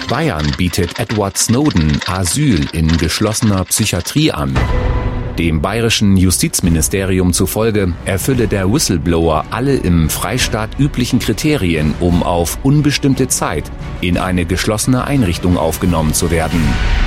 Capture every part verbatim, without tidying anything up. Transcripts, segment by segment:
Bayern bietet Edward Snowden Asyl in geschlossener Psychiatrie an. Dem bayerischen Justizministerium zufolge erfülle der Whistleblower alle im Freistaat üblichen Kriterien, um auf unbestimmte Zeit in eine geschlossene Einrichtung aufgenommen zu werden.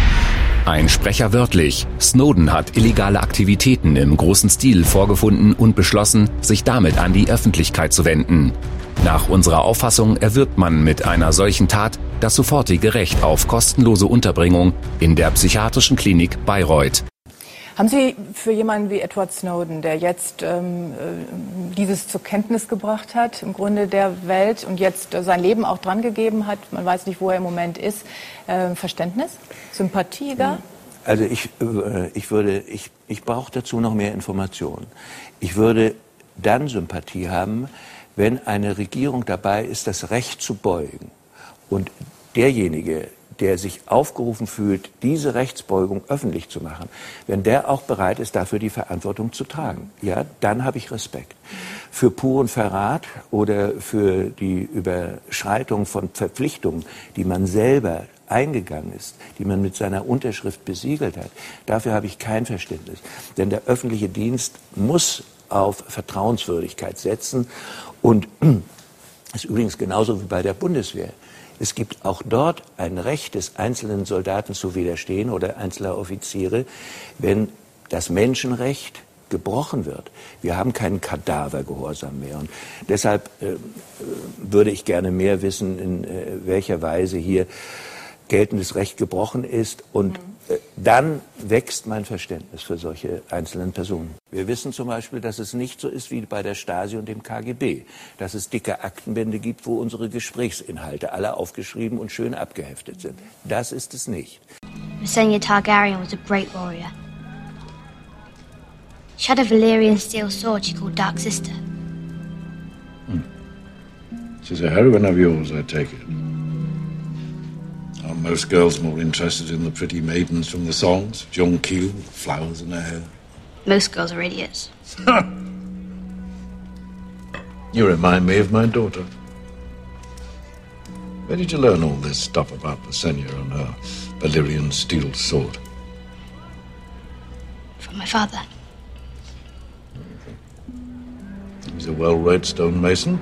Ein Sprecher wörtlich: Snowden hat illegale Aktivitäten im großen Stil vorgefunden und beschlossen, sich damit an die Öffentlichkeit zu wenden. Nach unserer Auffassung erwirbt man mit einer solchen Tat das sofortige Recht auf kostenlose Unterbringung in der psychiatrischen Klinik Bayreuth. Haben Sie für jemanden wie Edward Snowden, der jetzt ähm, dieses zur Kenntnis gebracht hat, im Grunde der Welt, und jetzt äh, sein Leben auch dran gegeben hat, man weiß nicht, wo er im Moment ist, äh, Verständnis, Sympathie gar? Also ich, äh, ich würde, ich, ich brauche dazu noch mehr Informationen. Ich würde dann Sympathie haben, wenn eine Regierung dabei ist, das Recht zu beugen. Und derjenige, der sich aufgerufen fühlt, diese Rechtsbeugung öffentlich zu machen, wenn der auch bereit ist, dafür die Verantwortung zu tragen, ja, dann habe ich Respekt. Für puren Verrat oder für die Überschreitung von Verpflichtungen, die man selber eingegangen ist, die man mit seiner Unterschrift besiegelt hat, dafür habe ich kein Verständnis. Denn der öffentliche Dienst muss auf Vertrauenswürdigkeit setzen, und das ist übrigens genauso wie bei der Bundeswehr. Es gibt auch dort ein Recht des einzelnen Soldaten zu widerstehen oder einzelner Offiziere, wenn das Menschenrecht gebrochen wird. Wir haben keinen Kadavergehorsam mehr. Und deshalb äh, würde ich gerne mehr wissen, in äh, welcher Weise hier geltendes Recht gebrochen ist. Und äh, dann wächst mein Verständnis für solche einzelnen Personen. Wir wissen zum Beispiel, dass es nicht so ist wie bei der Stasi und dem K G B, dass es dicke Aktenbände gibt, wo unsere Gesprächsinhalte alle aufgeschrieben und schön abgeheftet sind. Das ist es nicht. Visenya Targaryen was a great warrior. She had a Valyrian steel sword she called Dark Sister. Hmm. She's a heroine of yours, I take it. Are most girls more interested in the pretty maidens from the songs? John Keel, flowers in her hair? Most girls are idiots. You remind me of my daughter. Where did you learn all this stuff about Visenya and her Valyrian steel sword? From my father. He's a well-read stonemason.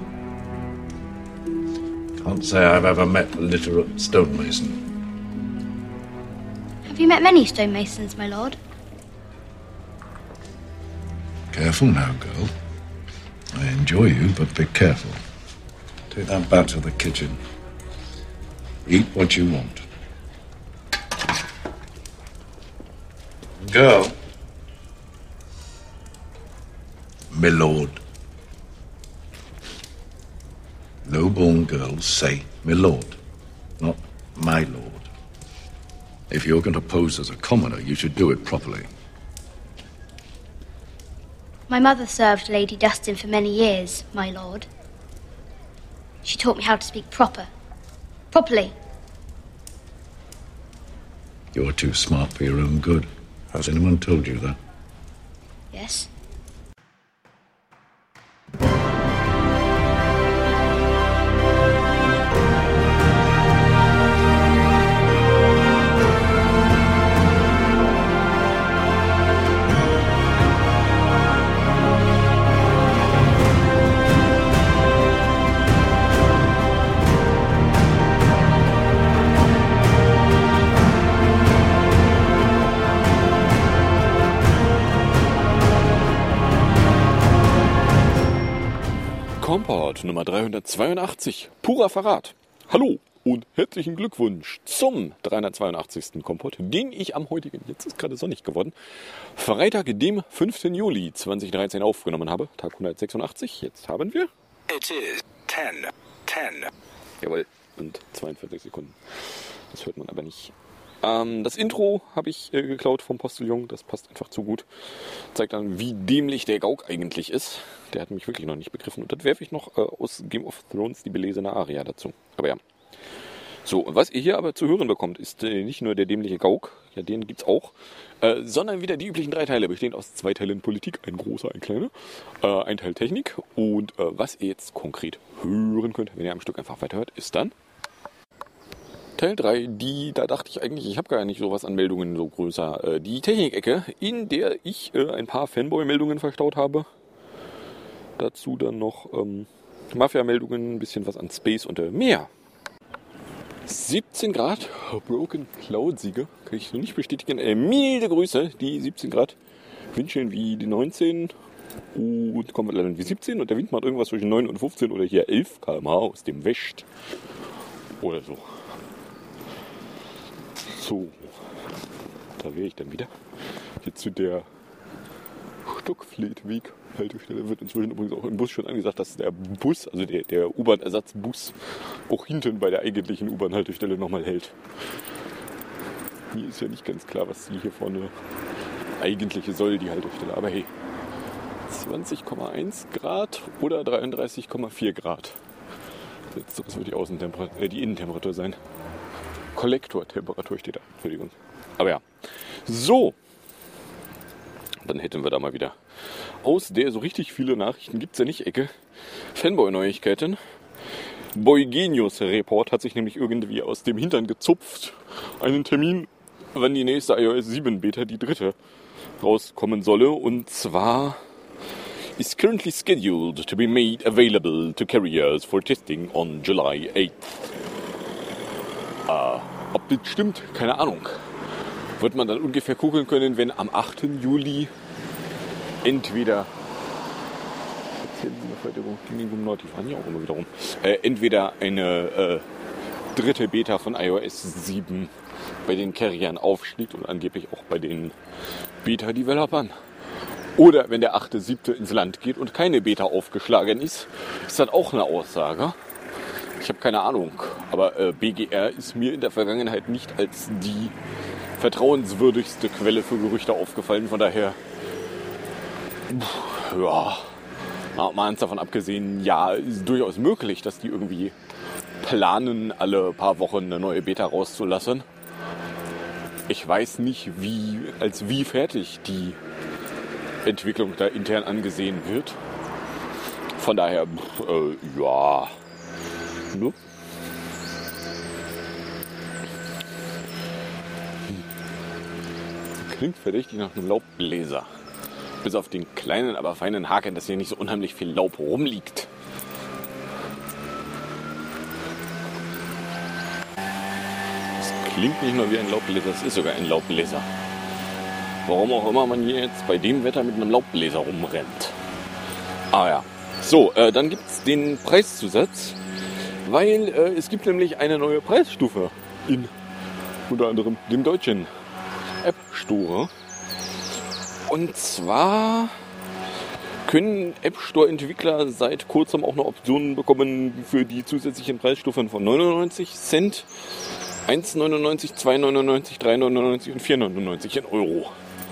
Can't say I've ever met a literate stonemason. Have you met many stonemasons, my lord? Careful now, girl. I enjoy you, but be careful. Take that back to the kitchen. Eat what you want. Girl. My lord. Low-born girls say my lord, not my lord. If you're going to pose as a commoner, you should do it properly. My mother served Lady Dustin for many years, my lord. She taught me how to speak proper. Properly. You're too smart for your own good. Has anyone told you that? Yes. Kompott Nummer dreihundertzweiundachtzig, purer Verrat. Hallo und herzlichen Glückwunsch zum dreihundertzweiundachtzigsten Kompott, den ich am heutigen, jetzt ist gerade sonnig geworden, Freitag, dem fünften Juli zweitausenddreizehn aufgenommen habe. Tag hundertsechsundachtzig, jetzt haben wir... It is ten, ten. Jawohl, und zweiundvierzig Sekunden. Das hört man aber nicht. Ähm, das Intro habe ich äh, geklaut vom Postillon, das passt einfach zu gut. Zeigt dann, wie dämlich der Gauk eigentlich ist. Der hat mich wirklich noch nicht begriffen. Und das werfe ich noch äh, aus Game of Thrones die belesene Aria dazu. Aber ja. So, was ihr hier aber zu hören bekommt, ist äh, nicht nur der dämliche Gauk, ja, den gibt's auch, äh, sondern wieder die üblichen drei Teile, bestehend aus zwei Teilen Politik, ein großer, ein kleiner, äh, ein Teil Technik. Und äh, was ihr jetzt konkret hören könnt, wenn ihr am Stück einfach weiterhört, ist dann... Teil drei, die, da dachte ich eigentlich, ich habe gar nicht sowas an Meldungen so größer. Äh, die Technik-Ecke, in der ich äh, ein paar Fanboy-Meldungen verstaut habe. Dazu dann noch ähm, Mafia-Meldungen, ein bisschen was an Space und äh, mehr. siebzehn Grad, Broken Cloud-Siege, kann ich noch nicht bestätigen. Äh, milde Grüße, die siebzehn Grad, Windschirn wie die neunzehn und kommen wir leider wie siebzehn und der Wind macht irgendwas zwischen neun und fünfzehn oder hier elf Kilometer pro Stunde aus dem West. Oder so. So, da wäre ich dann wieder. Jetzt zu der Stockfleetweg-Haltestelle wird inzwischen übrigens auch im Bus schon angesagt, dass der Bus, also der, der U-Bahn-Ersatzbus, auch hinten bei der eigentlichen U-Bahn-Haltestelle nochmal hält. Mir ist ja nicht ganz klar, was die hier vorne eigentliche soll, die Haltestelle. Aber hey, zwanzig Komma eins Grad oder dreiunddreißig Komma vier Grad. Das wird die, Außentemperatur, äh, die Innentemperatur sein. Kollektortemperatur steht da. Entschuldigung. Aber ja. So. Dann hätten wir da mal wieder aus der so richtig viele Nachrichten gibt es ja nicht Ecke. Fanboy-Neuigkeiten. Boygenius Report hat sich nämlich irgendwie aus dem Hintern gezupft. Einen Termin, wann die nächste iOS sieben Beta, die dritte, rauskommen solle. Und zwar is currently scheduled to be made available to carriers for testing on July eighth. Uh, ob das stimmt, keine Ahnung. Wird man dann ungefähr gucken können, wenn am achten Juli entweder die fahren ja auch immer wieder rum. Äh, entweder eine äh, dritte Beta von iOS sieben bei den Carriern aufschlägt und angeblich auch bei den Beta-Developern. Oder wenn der achte siebte ins Land geht und keine Beta aufgeschlagen ist, ist das auch eine Aussage. Ich habe keine Ahnung, aber äh, B G R ist mir in der Vergangenheit nicht als die vertrauenswürdigste Quelle für Gerüchte aufgefallen. Von daher, pff, ja, mal eins davon abgesehen, ja, ist durchaus möglich, dass die irgendwie planen, alle paar Wochen eine neue Beta rauszulassen. Ich weiß nicht, wie, als wie fertig die Entwicklung da intern angesehen wird. Von daher, pff, äh, ja, ne? Klingt verdächtig nach einem Laubbläser. Bis auf den kleinen, aber feinen Haken, dass hier nicht so unheimlich viel Laub rumliegt. Das klingt nicht nur wie ein Laubbläser, es ist sogar ein Laubbläser. Warum auch immer man hier jetzt bei dem Wetter mit einem Laubbläser rumrennt. Ah ja. So, äh, dann gibt es den Preiszusatz, weil äh, es gibt nämlich eine neue Preisstufe in unter anderem dem deutschen App Store. Und zwar können App Store Entwickler seit kurzem auch noch Optionen bekommen für die zusätzlichen Preisstufen von neunundneunzig Cent, eins neunundneunzig, zwei neunundneunzig, drei neunundneunzig und vier neunundneunzig in Euro.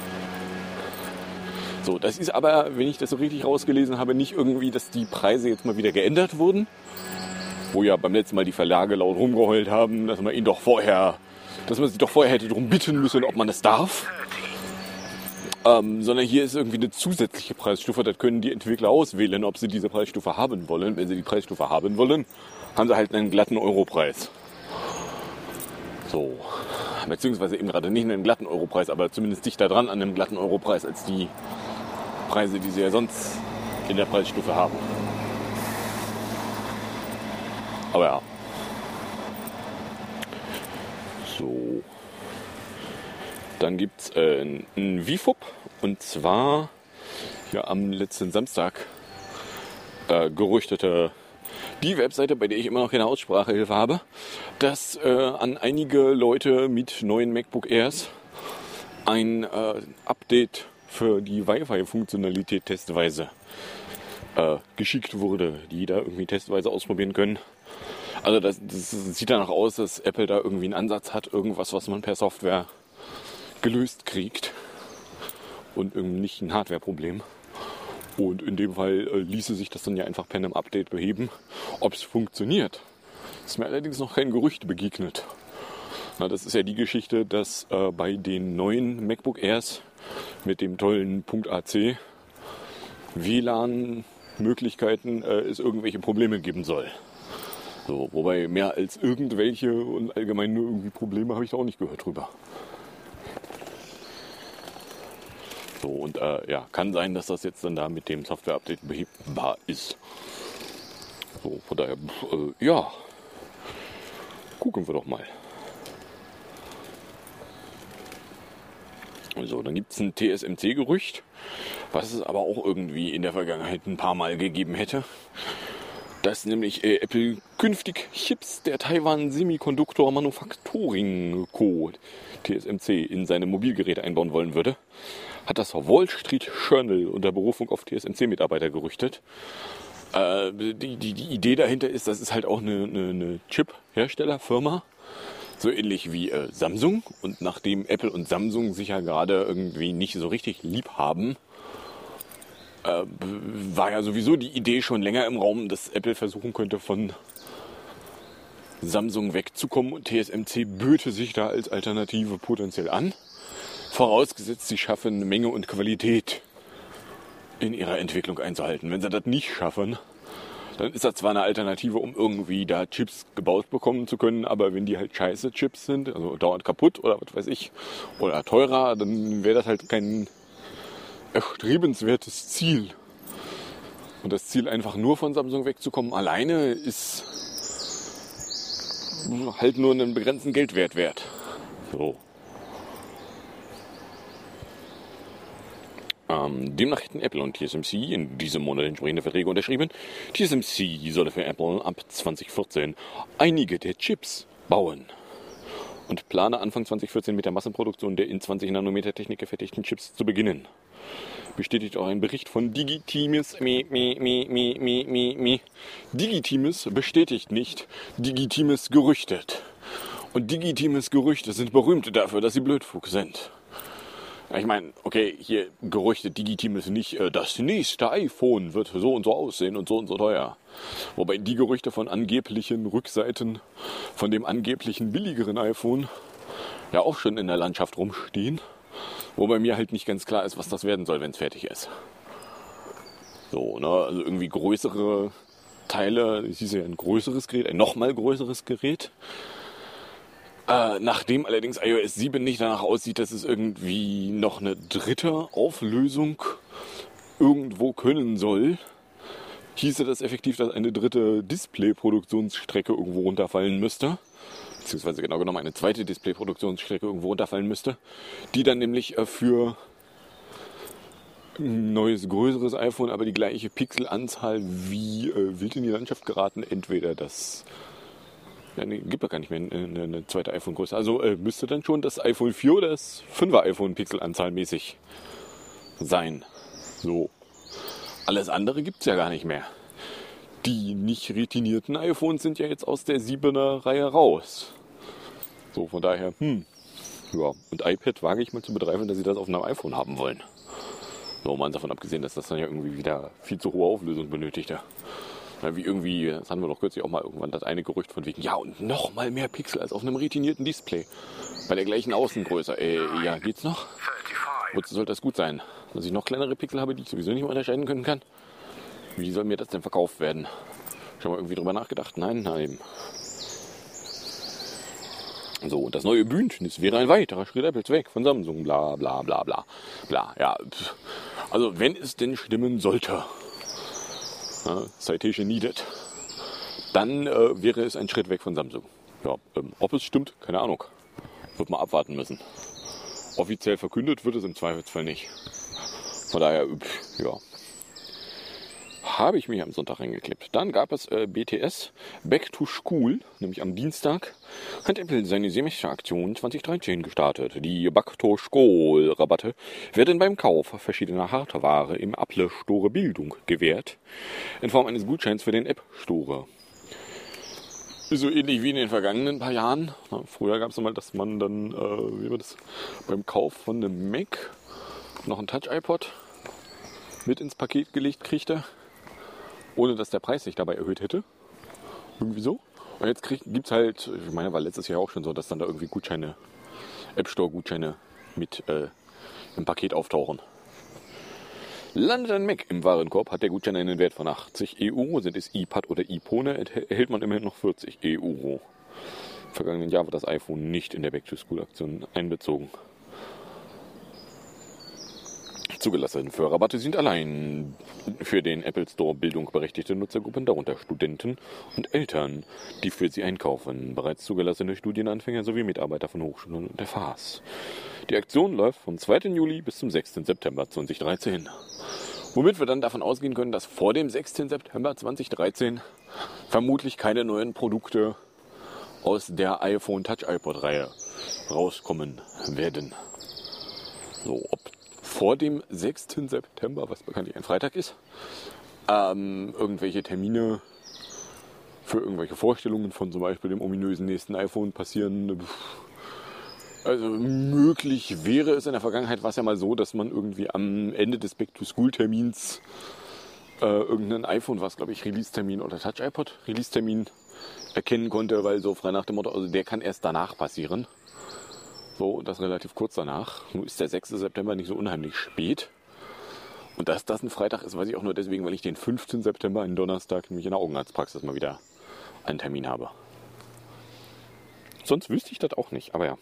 So, das ist aber, wenn ich das so richtig rausgelesen habe, nicht irgendwie, dass die Preise jetzt mal wieder geändert wurden. Wo ja beim letzten Mal die Verlage laut rumgeheult haben, dass man ihn doch vorher, dass man sich doch vorher hätte darum bitten müssen, ob man das darf. Ähm, sondern hier ist irgendwie eine zusätzliche Preisstufe. Das können die Entwickler auswählen, ob sie diese Preisstufe haben wollen. Wenn sie die Preisstufe haben wollen, haben sie halt einen glatten Europreis. So. Beziehungsweise eben gerade nicht einen glatten Europreis, aber zumindest dichter dran an einem glatten Europreis als die Preise, die sie ja sonst in der Preisstufe haben. Aber ja. So. Dann gibt es äh, ein V F U P und zwar ja am letzten Samstag äh, gerüchtete die Webseite, bei der ich immer noch keine Aussprachehilfe habe, dass äh, an einige Leute mit neuen MacBook Airs ein äh, Update für die Wi-Fi-Funktionalität testweise äh, geschickt wurde, die da irgendwie testweise ausprobieren können. Also das, das sieht danach aus, dass Apple da irgendwie einen Ansatz hat, irgendwas, was man per Software gelöst kriegt und irgendwie nicht ein Hardware-Problem. Und in dem Fall äh, ließe sich das dann ja einfach per einem Update beheben. Ob es funktioniert, ist mir allerdings noch kein Gerücht begegnet. Na, das ist ja die Geschichte, dass äh, bei den neuen MacBook Airs mit dem tollen .ac W L A N-Möglichkeiten äh, es irgendwelche Probleme geben soll. So, wobei mehr als irgendwelche und allgemein nur irgendwie Probleme habe ich da auch nicht gehört drüber. So, und äh, ja, kann sein, dass das jetzt dann da mit dem Software-Update behebbar ist. So, von daher, äh, ja, gucken wir doch mal. So, dann gibt es ein T S M C-Gerücht, was es aber auch irgendwie in der Vergangenheit ein paar Mal gegeben hätte. Dass nämlich äh, Apple künftig Chips der Taiwan Semiconductor Manufacturing Co. T S M C in seine Mobilgeräte einbauen wollen würde, hat das Wall Street Journal unter Berufung auf T S M C-Mitarbeiter gerüchtet. Äh, die, die, die Idee dahinter ist, das ist halt auch eine, eine, eine Chip-Herstellerfirma, so ähnlich wie äh, Samsung. Und nachdem Apple und Samsung sich ja gerade irgendwie nicht so richtig lieb haben, äh, war ja sowieso die Idee schon länger im Raum, dass Apple versuchen könnte, von Samsung wegzukommen. Und T S M C böte sich da als Alternative potenziell an. Vorausgesetzt, sie schaffen eine Menge und Qualität in ihrer Entwicklung einzuhalten. Wenn sie das nicht schaffen, dann ist das zwar eine Alternative, um irgendwie da Chips gebaut bekommen zu können, aber wenn die halt scheiße Chips sind, also dauernd kaputt oder was weiß ich, oder teurer, dann wäre das halt kein erstrebenswertes Ziel. Und das Ziel, einfach nur von Samsung wegzukommen, alleine ist halt nur einen begrenzten Geldwert wert. So. Ähm, demnach hätten Apple und T S M C in diesem Monat entsprechende Verträge unterschrieben. T S M C solle für Apple ab zwanzig vierzehn einige der Chips bauen und plane Anfang zwanzig vierzehn mit der Massenproduktion der in zwanzig Nanometer Technik gefertigten Chips zu beginnen. Bestätigt auch ein Bericht von Digitimes. Mi, mi, mi, mi, mi, mi, mi. Digitimes bestätigt nicht, Digitimes gerüchtet. Und Digitimes Gerüchte sind berühmt dafür, dass sie Blödfug sind. Ich meine, okay, hier Gerüchte, Digitimes nicht, äh, das nächste iPhone wird so und so aussehen und so und so teuer. Wobei die Gerüchte von angeblichen Rückseiten von dem angeblichen billigeren iPhone ja auch schon in der Landschaft rumstehen. Wobei mir halt nicht ganz klar ist, was das werden soll, wenn es fertig ist. So, ne, also irgendwie größere Teile, es hieß ja ein größeres Gerät, ein nochmal größeres Gerät. Äh, nachdem allerdings iOS sieben nicht danach aussieht, dass es irgendwie noch eine dritte Auflösung irgendwo können soll, hieße das effektiv, dass eine dritte Display-Produktionsstrecke irgendwo runterfallen müsste. Beziehungsweise genau genommen eine zweite Display-Produktionsstrecke irgendwo runterfallen müsste, die dann nämlich äh, für ein neues, größeres iPhone, aber die gleiche Pixelanzahl wie äh, wild in die Landschaft geraten, entweder das... Ja, nee, gibt ja gar nicht mehr eine, eine zweite iPhone-Größe. Also äh, müsste dann schon das iPhone vier oder das fünfer iPhone pixelanzahlmäßig sein. So. Alles andere gibt es ja gar nicht mehr. Die nicht retinierten iPhones sind ja jetzt aus der siebener Reihe raus. So, von daher, hm. Ja, und iPad wage ich mal zu bezweifeln, dass sie das auf einem iPhone haben wollen. So, mal davon abgesehen, dass das dann ja irgendwie wieder viel zu hohe Auflösung benötigte. Wie irgendwie, das hatten wir doch kürzlich auch mal irgendwann, das eine Gerücht von wegen, ja, und noch mal mehr Pixel als auf einem retinierten Display. Bei der gleichen Außengröße. Äh, ja, geht's noch? Wozu sollte das gut sein? Dass ich noch kleinere Pixel habe, die ich sowieso nicht mehr unterscheiden können kann? Wie soll mir das denn verkauft werden? Schon mal irgendwie drüber nachgedacht? Nein, nein. So, und das neue Bündnis wäre ein weiterer Schritt Apples weg von Samsung, bla bla bla bla. Bla, ja. Also, wenn es denn stimmen sollte, ja, Citation needed, dann äh, wäre es ein Schritt weg von Samsung. Ja, ähm, ob es stimmt, keine Ahnung. Wird man abwarten müssen. Offiziell verkündet wird es im Zweifelsfall nicht. Von daher, pff, ja. Habe ich mich am Sonntag reingeklebt. Dann gab es äh, B T S Back to School, nämlich am Dienstag hat Apple seine Semesteraktion zwanzig dreizehn gestartet. Die Back to School Rabatte werden beim Kauf verschiedener Hardware im Apple Store Bildung gewährt, in Form eines Gutscheins für den App Store. Ist so ähnlich wie in den vergangenen paar Jahren. Na, früher gab es mal, dass man dann, äh, wie war das, beim Kauf von einem Mac noch ein Touch-iPod mit ins Paket gelegt kriegte, ohne dass der Preis sich dabei erhöht hätte. Irgendwie so. Und jetzt gibt es halt, ich meine, war letztes Jahr auch schon so, dass dann da irgendwie Gutscheine, App Store Gutscheine mit äh, im Paket auftauchen. Landet ein Mac im Warenkorb, hat der Gutschein einen Wert von achtzig Euro. Sind es iPad oder iPhone, erhält man immerhin noch vierzig Euro. Im vergangenen Jahr war das iPhone nicht in der Back-to-School-Aktion einbezogen. Zugelassene für Rabatte sind allein für den Apple Store Bildung berechtigte Nutzergruppen, darunter Studenten und Eltern, die für sie einkaufen. Bereits zugelassene Studienanfänger sowie Mitarbeiter von Hochschulen und F Hs. Die Aktion läuft vom zweiten Juli bis zum sechsten September zweitausenddreizehn. Womit wir dann davon ausgehen können, dass vor dem sechsten September zweitausenddreizehn vermutlich keine neuen Produkte aus der iPhone Touch iPod Reihe rauskommen werden. So, ob vor dem sechsten September, was bekanntlich ein Freitag ist, ähm, irgendwelche Termine für irgendwelche Vorstellungen von zum Beispiel dem ominösen nächsten iPhone passieren. Also möglich wäre es in der Vergangenheit, war es ja mal so, dass man irgendwie am Ende des Back-to-School-Termins äh, irgendein iPhone, was glaube ich Release-Termin oder Touch-iPod Release-Termin erkennen konnte, weil so frei nach dem Motto, also der kann erst danach passieren. So, und das relativ kurz danach. Nun ist der sechste September nicht so unheimlich spät. Und dass das ein Freitag ist, weiß ich auch nur deswegen, weil ich den fünften September, einen Donnerstag, nämlich in der Augenarztpraxis mal wieder einen Termin habe. Sonst wüsste ich das auch nicht, aber ja.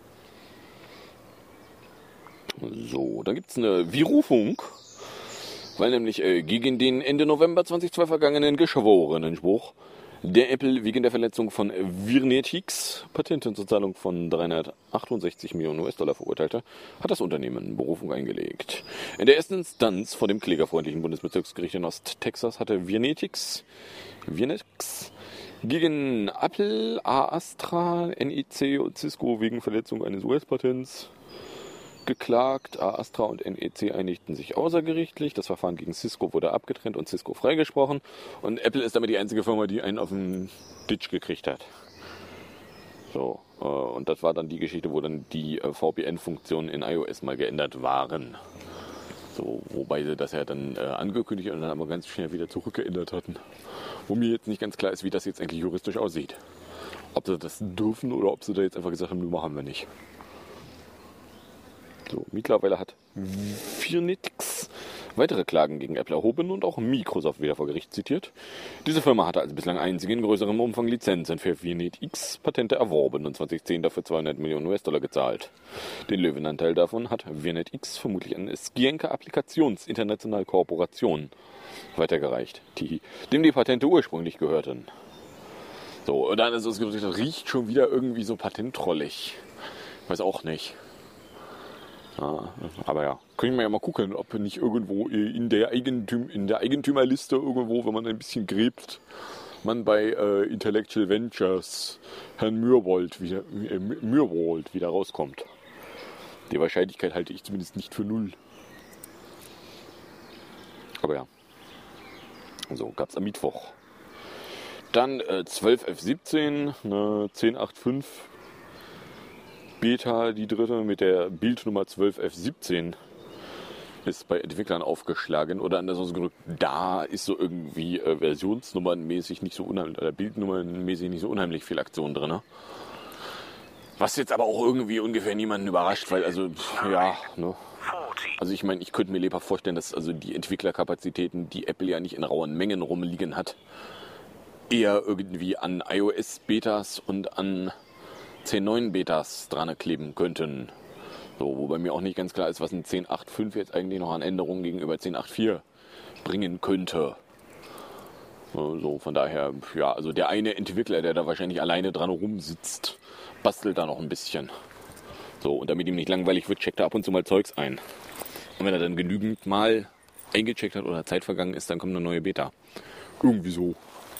So, dann gibt es eine Virufunk, weil nämlich äh, gegen den Ende November zweitausendzwei vergangenen Geschworenenspruch der Apple wegen der Verletzung von Virnetix Patenten zur Zahlung von dreihundertachtundsechzig Millionen U S-Dollar verurteilte, hat das Unternehmen Berufung eingelegt. In der ersten Instanz vor dem klägerfreundlichen Bundesbezirksgericht in Osttexas hatte Virnetix, Virnetix gegen Apple, A-Astra, N E C und Cisco wegen Verletzung eines U S-Patents geklagt. A-Astra und N E C einigten sich außergerichtlich. Das Verfahren gegen Cisco wurde abgetrennt und Cisco freigesprochen. Und Apple ist damit die einzige Firma, die einen auf den Ditch gekriegt hat. So, äh, und das war dann die Geschichte, wo dann die äh, V P N-Funktionen in iOS mal geändert waren. So, wobei sie das ja dann äh, angekündigt und dann aber ganz schnell wieder zurückgeändert hatten. Wo mir jetzt nicht ganz klar ist, wie das jetzt eigentlich juristisch aussieht. Ob sie das dürfen oder ob sie da jetzt einfach gesagt haben, machen wir nicht. So, mittlerweile hat Virnetix weitere Klagen gegen Apple erhoben und auch Microsoft wieder vor Gericht zitiert. Diese Firma hatte als bislang einzige in größerem Umfang Lizenzen für Virnetix Patente erworben und zweitausendzehn dafür zweihundert Millionen U S-Dollar gezahlt. Den Löwenanteil davon hat Virnetix vermutlich an Scienca Applikations International Corporation weitergereicht, die, dem die Patente ursprünglich gehörten. So, und dann ist es, das riecht schon wieder irgendwie so patenttrollig. Weiß auch nicht. Ja, aber ja, können wir ja mal gucken, ob nicht irgendwo in der, Eigentüm, in der Eigentümerliste irgendwo, wenn man ein bisschen gräbt, man bei äh, Intellectual Ventures Herrn Myhrvold wieder, äh, Myhrvold wieder rauskommt. Die Wahrscheinlichkeit halte ich zumindest nicht für null. Aber ja. So, gab es am Mittwoch. Dann äh, zwölf F siebzehn, eine zehn Punkt acht Punkt fünf Beta, die dritte mit der Bildnummer zwölf F siebzehn ist bei Entwicklern aufgeschlagen oder anders ausgedrückt, da ist so irgendwie äh, versionsnummernmäßig nicht so unheimlich, oder bildnummernmäßig nicht so unheimlich viel Aktion drin. Ne? Was jetzt aber auch irgendwie ungefähr niemanden überrascht, weil also, ja, ne? Also ich meine, ich könnte mir lebhaft vorstellen, dass also die Entwicklerkapazitäten, die Apple ja nicht in rauen Mengen rumliegen hat, eher irgendwie an iOS-Betas und an zehn Punkt neun Betas dran kleben könnten. So, wobei mir auch nicht ganz klar ist, was ein zehn Punkt acht Punkt fünf jetzt eigentlich noch an Änderungen gegenüber zehn Punkt acht Punkt vier bringen könnte. So, von daher, ja, also der eine Entwickler, der da wahrscheinlich alleine dran rumsitzt, bastelt da noch ein bisschen. So, und damit ihm nicht langweilig wird, checkt er ab und zu mal Zeugs ein. Und wenn er dann genügend mal eingecheckt hat oder Zeit vergangen ist, dann kommt eine neue Beta. Irgendwie so.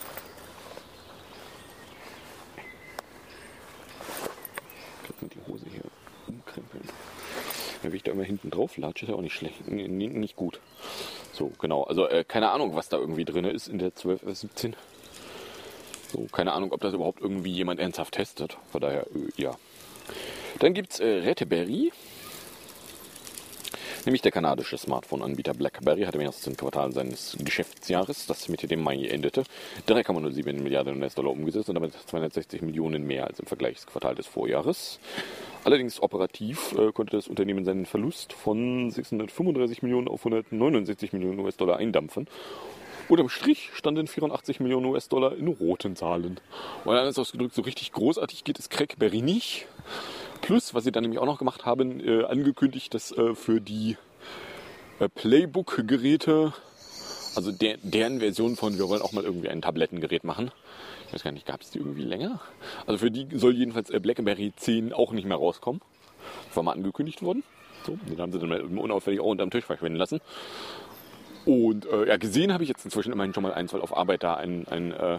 Die Hose hier umkrempeln. Wenn ich da immer hinten drauf latsche, ist ja auch nicht schlecht, nee, nicht gut. So, genau, also äh, keine Ahnung, was da irgendwie drin ist in der zwölf F siebzehn. So, keine Ahnung, ob das überhaupt irgendwie jemand ernsthaft testet. Von daher, äh, ja. Dann gibt es äh, Raspberry. Nämlich der kanadische Smartphone-Anbieter BlackBerry hatte im ersten Quartal seines Geschäftsjahres, das Mitte dem Mai endete, drei Komma null sieben Milliarden U S-Dollar umgesetzt und damit zweihundertsechzig Millionen mehr als im Vergleichsquartal des Vorjahres. Allerdings operativ äh, konnte das Unternehmen seinen Verlust von sechshundertfünfunddreißig Millionen auf hundertneunundsechzig Millionen U S-Dollar eindampfen. Unterm Strich standen vierundachtzig Millionen U S-Dollar in roten Zahlen. Und dann ist ausgedrückt, so richtig großartig geht es Crackberry nicht. Plus, was sie dann nämlich auch noch gemacht haben, äh, angekündigt, dass äh, für die äh, Playbook-Geräte, also der, deren Version von, wir wollen auch mal irgendwie ein Tablettengerät machen. Ich weiß gar nicht, gab es die irgendwie länger? Also für die soll jedenfalls äh, BlackBerry zehn auch nicht mehr rauskommen. Das war mal angekündigt worden. So, den haben sie dann mal unauffällig auch unterm Tisch verschwinden lassen. Und äh, ja, gesehen habe ich jetzt inzwischen immerhin schon mal eins, weil auf Arbeit da ein, ein äh,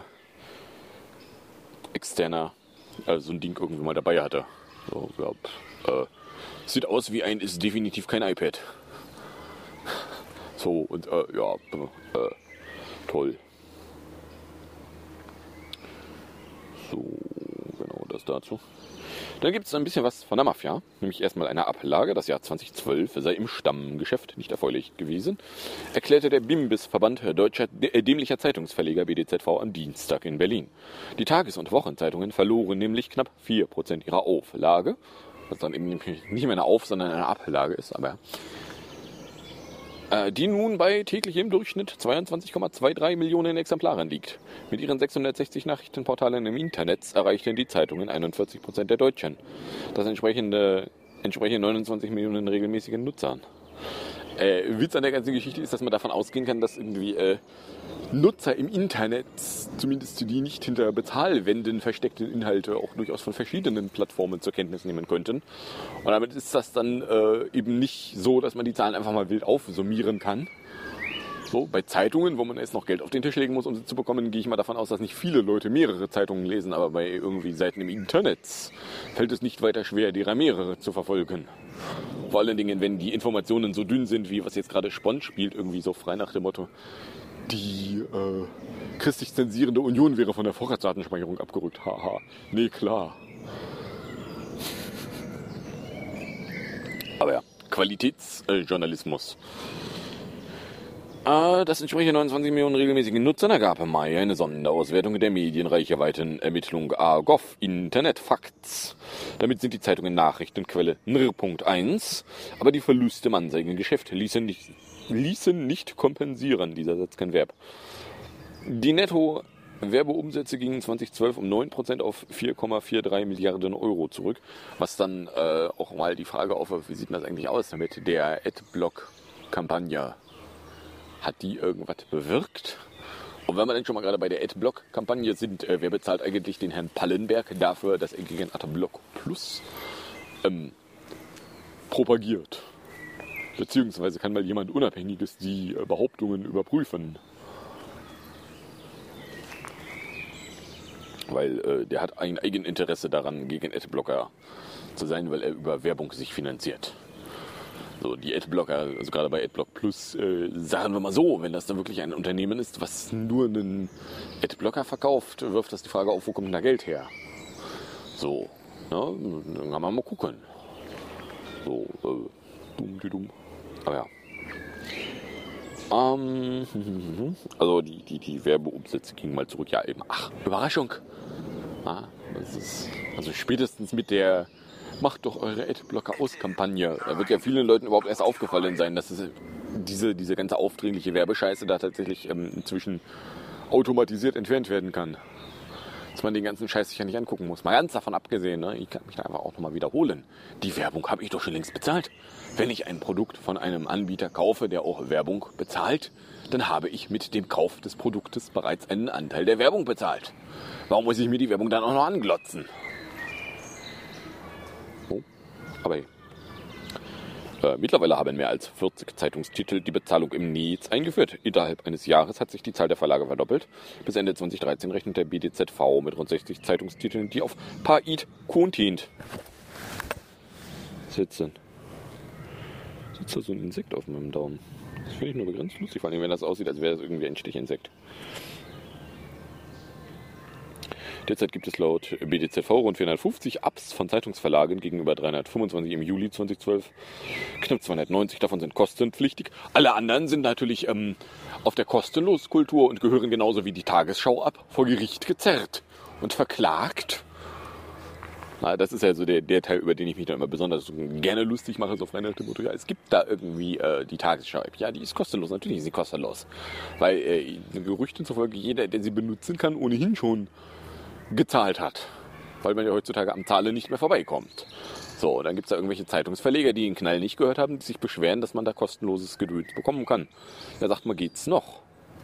externer äh, so ein Ding irgendwie mal dabei hatte. So, ja, äh, sieht aus wie ein, ist definitiv kein iPad. So, und äh, ja, äh, toll. So, genau das dazu. Dann gibt es ein bisschen was von der Mafia, nämlich erstmal eine Ablage. Das Jahr zweitausendzwölf sei im Stammgeschäft nicht erfreulich gewesen, erklärte der BIMBIS, Verband Deutscher Dämlicher Zeitungsverleger B D Z V, am Dienstag in Berlin. Die Tages- und Wochenzeitungen verloren nämlich knapp vier Prozent ihrer Auflage, was dann eben nicht mehr eine Auf-, sondern eine Ablage ist, aber äh, die nun bei täglich im Durchschnitt zweiundzwanzig Komma dreiundzwanzig Millionen Exemplaren liegt. Mit ihren sechshundertsechzig Nachrichtenportalen im Internet erreichten die Zeitungen einundvierzig Prozent der Deutschen. Das entsprechende entsprechen neunundzwanzig Millionen regelmäßigen Nutzern. Äh, Witz an der ganzen Geschichte ist, dass man davon ausgehen kann, dass irgendwie äh, Nutzer im Internet, zumindest die nicht hinter Bezahlwänden versteckten Inhalte, auch durchaus von verschiedenen Plattformen zur Kenntnis nehmen könnten. Und damit ist das dann äh, eben nicht so, dass man die Zahlen einfach mal wild aufsummieren kann. So, bei Zeitungen, wo man erst noch Geld auf den Tisch legen muss, um sie zu bekommen, gehe ich mal davon aus, dass nicht viele Leute mehrere Zeitungen lesen, aber bei irgendwie Seiten im Internet fällt es nicht weiter schwer, derer mehrere zu verfolgen. Vor allen Dingen, wenn die Informationen so dünn sind, wie was jetzt gerade Spont spielt, irgendwie so frei nach dem Motto, die äh, christlich zensierende Union wäre von der Vorratsdatenspeicherung abgerückt. Haha, nee, klar. Aber ja, Qualitätsjournalismus. Das entsprechende neunundzwanzig Millionen regelmäßigen Nutzern ergab im Mai eine Sonderauswertung der Medienreichweitenermittlung A-Gov Internetfacts. Damit sind die Zeitungen Nachrichtenquelle N R Punkt eins, aber die Verluste im Anzeigengeschäft ließen nicht, ließen nicht kompensieren. Dieser Satz kein Verb. Die Netto-Werbeumsätze gingen zweitausendzwölf um neun Prozent auf vier Komma dreiundvierzig Milliarden Euro zurück, was dann äh, auch mal die Frage aufwirft, wie sieht das eigentlich aus damit der Adblock-Kampagne? Hat die irgendwas bewirkt? Und wenn wir dann schon mal gerade bei der Adblock-Kampagne sind, äh, wer bezahlt eigentlich den Herrn Pallenberg dafür, dass er gegen Adblock Plus ähm, propagiert? Beziehungsweise kann mal jemand Unabhängiges die äh, Behauptungen überprüfen? Weil äh, der hat ein Eigeninteresse daran, gegen Adblocker zu sein, weil er über Werbung sich finanziert. So, die Adblocker, also gerade bei Adblock Plus, äh, sagen wir mal so, wenn das dann wirklich ein Unternehmen ist, was nur einen Adblocker verkauft, wirft das die Frage auf, wo kommt denn da Geld her? So, ja, dann kann man mal gucken. So, äh, dumm, die dumm. Aber ja. Ähm, also die, die, die Werbeumsätze gingen mal zurück. Ja, eben, ach, Überraschung. Ah, das ist, also spätestens mit der Macht doch eure Adblocker-Aus-Kampagne. Da wird ja vielen Leuten überhaupt erst aufgefallen sein, dass es diese, diese ganze aufdringliche Werbescheiße da tatsächlich ähm, inzwischen automatisiert entfernt werden kann. Dass man den ganzen Scheiß sich ja nicht angucken muss. Mal ganz davon abgesehen, ne? Ich kann mich da einfach auch nochmal wiederholen. Die Werbung habe ich doch schon längst bezahlt. Wenn ich ein Produkt von einem Anbieter kaufe, der auch Werbung bezahlt, dann habe ich mit dem Kauf des Produktes bereits einen Anteil der Werbung bezahlt. Warum muss ich mir die Werbung dann auch noch anglotzen? Aber äh, mittlerweile haben mehr als vierzig Zeitungstitel die Bezahlung im Netz eingeführt. Innerhalb eines Jahres hat sich die Zahl der Verlage verdoppelt. Bis Ende zweitausenddreizehn rechnet der B D Z V mit rund sechzig Zeitungstiteln, die auf Pait Content sitzen. Sitzt da so ein Insekt auf meinem Daumen? Das finde ich nur begrenzt lustig, vor allem wenn das aussieht, als wäre das irgendwie ein Stichinsekt. Derzeit gibt es laut B D Z V rund vierhundertfünfzig Apps von Zeitungsverlagen gegenüber dreihundertfünfundzwanzig im Juli zweitausendzwölf. Knapp zweihundertneunzig davon sind kostenpflichtig. Alle anderen sind natürlich ähm, auf der Kostenloskultur und gehören genauso wie die Tagesschau ab vor Gericht gezerrt und verklagt. Das ist ja so der, der Teil, über den ich mich dann immer besonders gerne lustig mache, so frei nach dem Motto, ja, es gibt da irgendwie äh, die Tagesschau-App. Ja, die ist kostenlos, natürlich ist sie kostenlos. Weil äh, Gerüchten zufolge jeder, der sie benutzen kann, ohnehin schon gezahlt hat. Weil man ja heutzutage am Zahlen nicht mehr vorbeikommt. So, dann gibt es da irgendwelche Zeitungsverleger, die den Knall nicht gehört haben, die sich beschweren, dass man da kostenloses Gedöns bekommen kann. Da sagt man, geht's noch?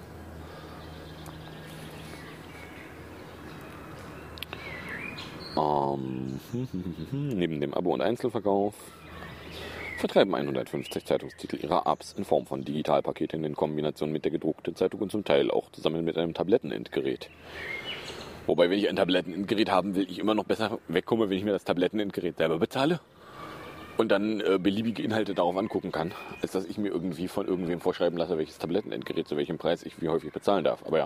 Ähm, neben dem Abo- und Einzelverkauf vertreiben hundertfünfzig Zeitungstitel ihre Apps in Form von Digitalpaketen in Kombination mit der gedruckten Zeitung und zum Teil auch zusammen mit einem Tablettenendgerät. Wobei, wenn ich ein Tablettenendgerät haben will, ich immer noch besser wegkomme, wenn ich mir das Tablettenendgerät selber bezahle und dann äh, beliebige Inhalte darauf angucken kann, als dass ich mir irgendwie von irgendwem vorschreiben lasse, welches Tablettenendgerät zu welchem Preis ich wie häufig bezahlen darf. Aber ja.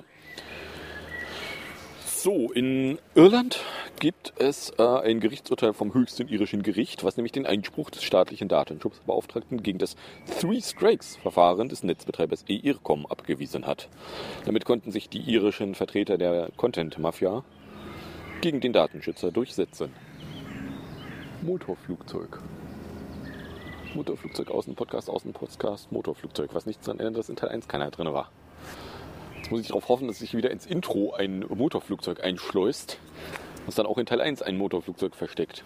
So, in Irland gibt es äh, ein Gerichtsurteil vom höchsten irischen Gericht, was nämlich den Einspruch des staatlichen Datenschutzbeauftragten gegen das Three-Strikes-Verfahren des Netzbetreibers eIRCom abgewiesen hat. Damit konnten sich die irischen Vertreter der Content-Mafia gegen den Datenschützer durchsetzen. Motorflugzeug. Motorflugzeug, Außenpodcast, Außenpodcast, Motorflugzeug, was nichts daran ändert, dass in Teil eins keiner drin war. Jetzt muss ich darauf hoffen, dass sich wieder ins Intro ein Motorflugzeug einschleust, was dann auch in Teil eins ein Motorflugzeug versteckt.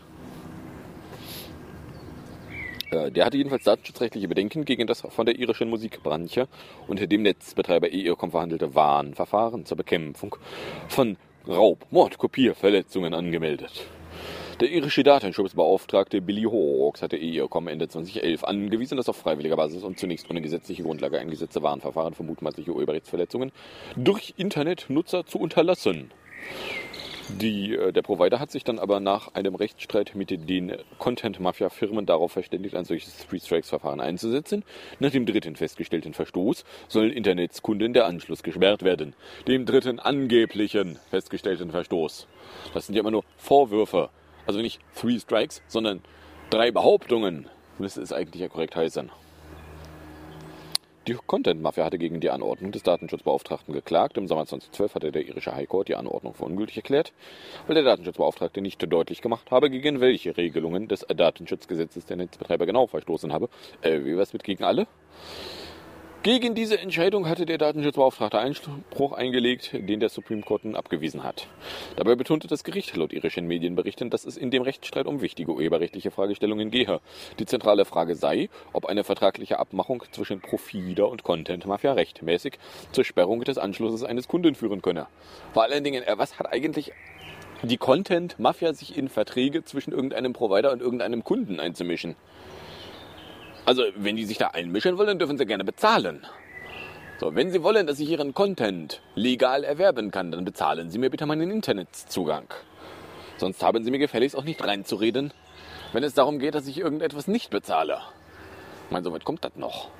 Äh, der hatte jedenfalls datenschutzrechtliche Bedenken gegen das von der irischen Musikbranche unter dem Netzbetreiber eIRCom verhandelte Warnverfahren zur Bekämpfung von Raub, Mord, Kopierverletzungen angemeldet. Der irische Datenschutzbeauftragte Billy Hawkes hatte eIRCom Ende zweitausendelf angewiesen, dass auf freiwilliger Basis und zunächst ohne gesetzliche Grundlage eingesetzte Warnverfahren für mutmaßliche Urheberrechtsverletzungen durch Internetnutzer zu unterlassen. Die, äh, der Provider hat sich dann aber nach einem Rechtsstreit mit den Content-Mafia-Firmen darauf verständigt, ein solches Three-Strikes-Verfahren einzusetzen. Nach dem dritten festgestellten Verstoß sollen Internetskunden der Anschluss gesperrt werden. Dem dritten angeblichen festgestellten Verstoß. Das sind ja immer nur Vorwürfe. Also nicht Three Strikes, sondern drei Behauptungen, müsste es eigentlich ja korrekt heißen. Die Content-Mafia hatte gegen die Anordnung des Datenschutzbeauftragten geklagt. Im Sommer zweitausendzwölf hatte der irische High Court die Anordnung für ungültig erklärt, weil der Datenschutzbeauftragte nicht deutlich gemacht habe, gegen welche Regelungen des Datenschutzgesetzes der Netzbetreiber genau verstoßen habe. Äh, wie was mit gegen alle? Gegen diese Entscheidung hatte der Datenschutzbeauftragte Einspruch eingelegt, den der Supreme Court abgewiesen hat. Dabei betonte das Gericht laut irischen Medienberichten, dass es in dem Rechtsstreit um wichtige urheberrechtliche Fragestellungen gehe. Die zentrale Frage sei, ob eine vertragliche Abmachung zwischen Provider und Content-Mafia rechtmäßig zur Sperrung des Anschlusses eines Kunden führen könne. Vor allen Dingen, was hat eigentlich die Content-Mafia sich in Verträge zwischen irgendeinem Provider und irgendeinem Kunden einzumischen? Also, wenn die sich da einmischen wollen, dann dürfen sie gerne bezahlen. So, wenn sie wollen, dass ich ihren Content legal erwerben kann, dann bezahlen sie mir bitte meinen Internetzugang. Sonst haben sie mir gefälligst auch nicht reinzureden, wenn es darum geht, dass ich irgendetwas nicht bezahle. Ich meine, soweit kommt das noch.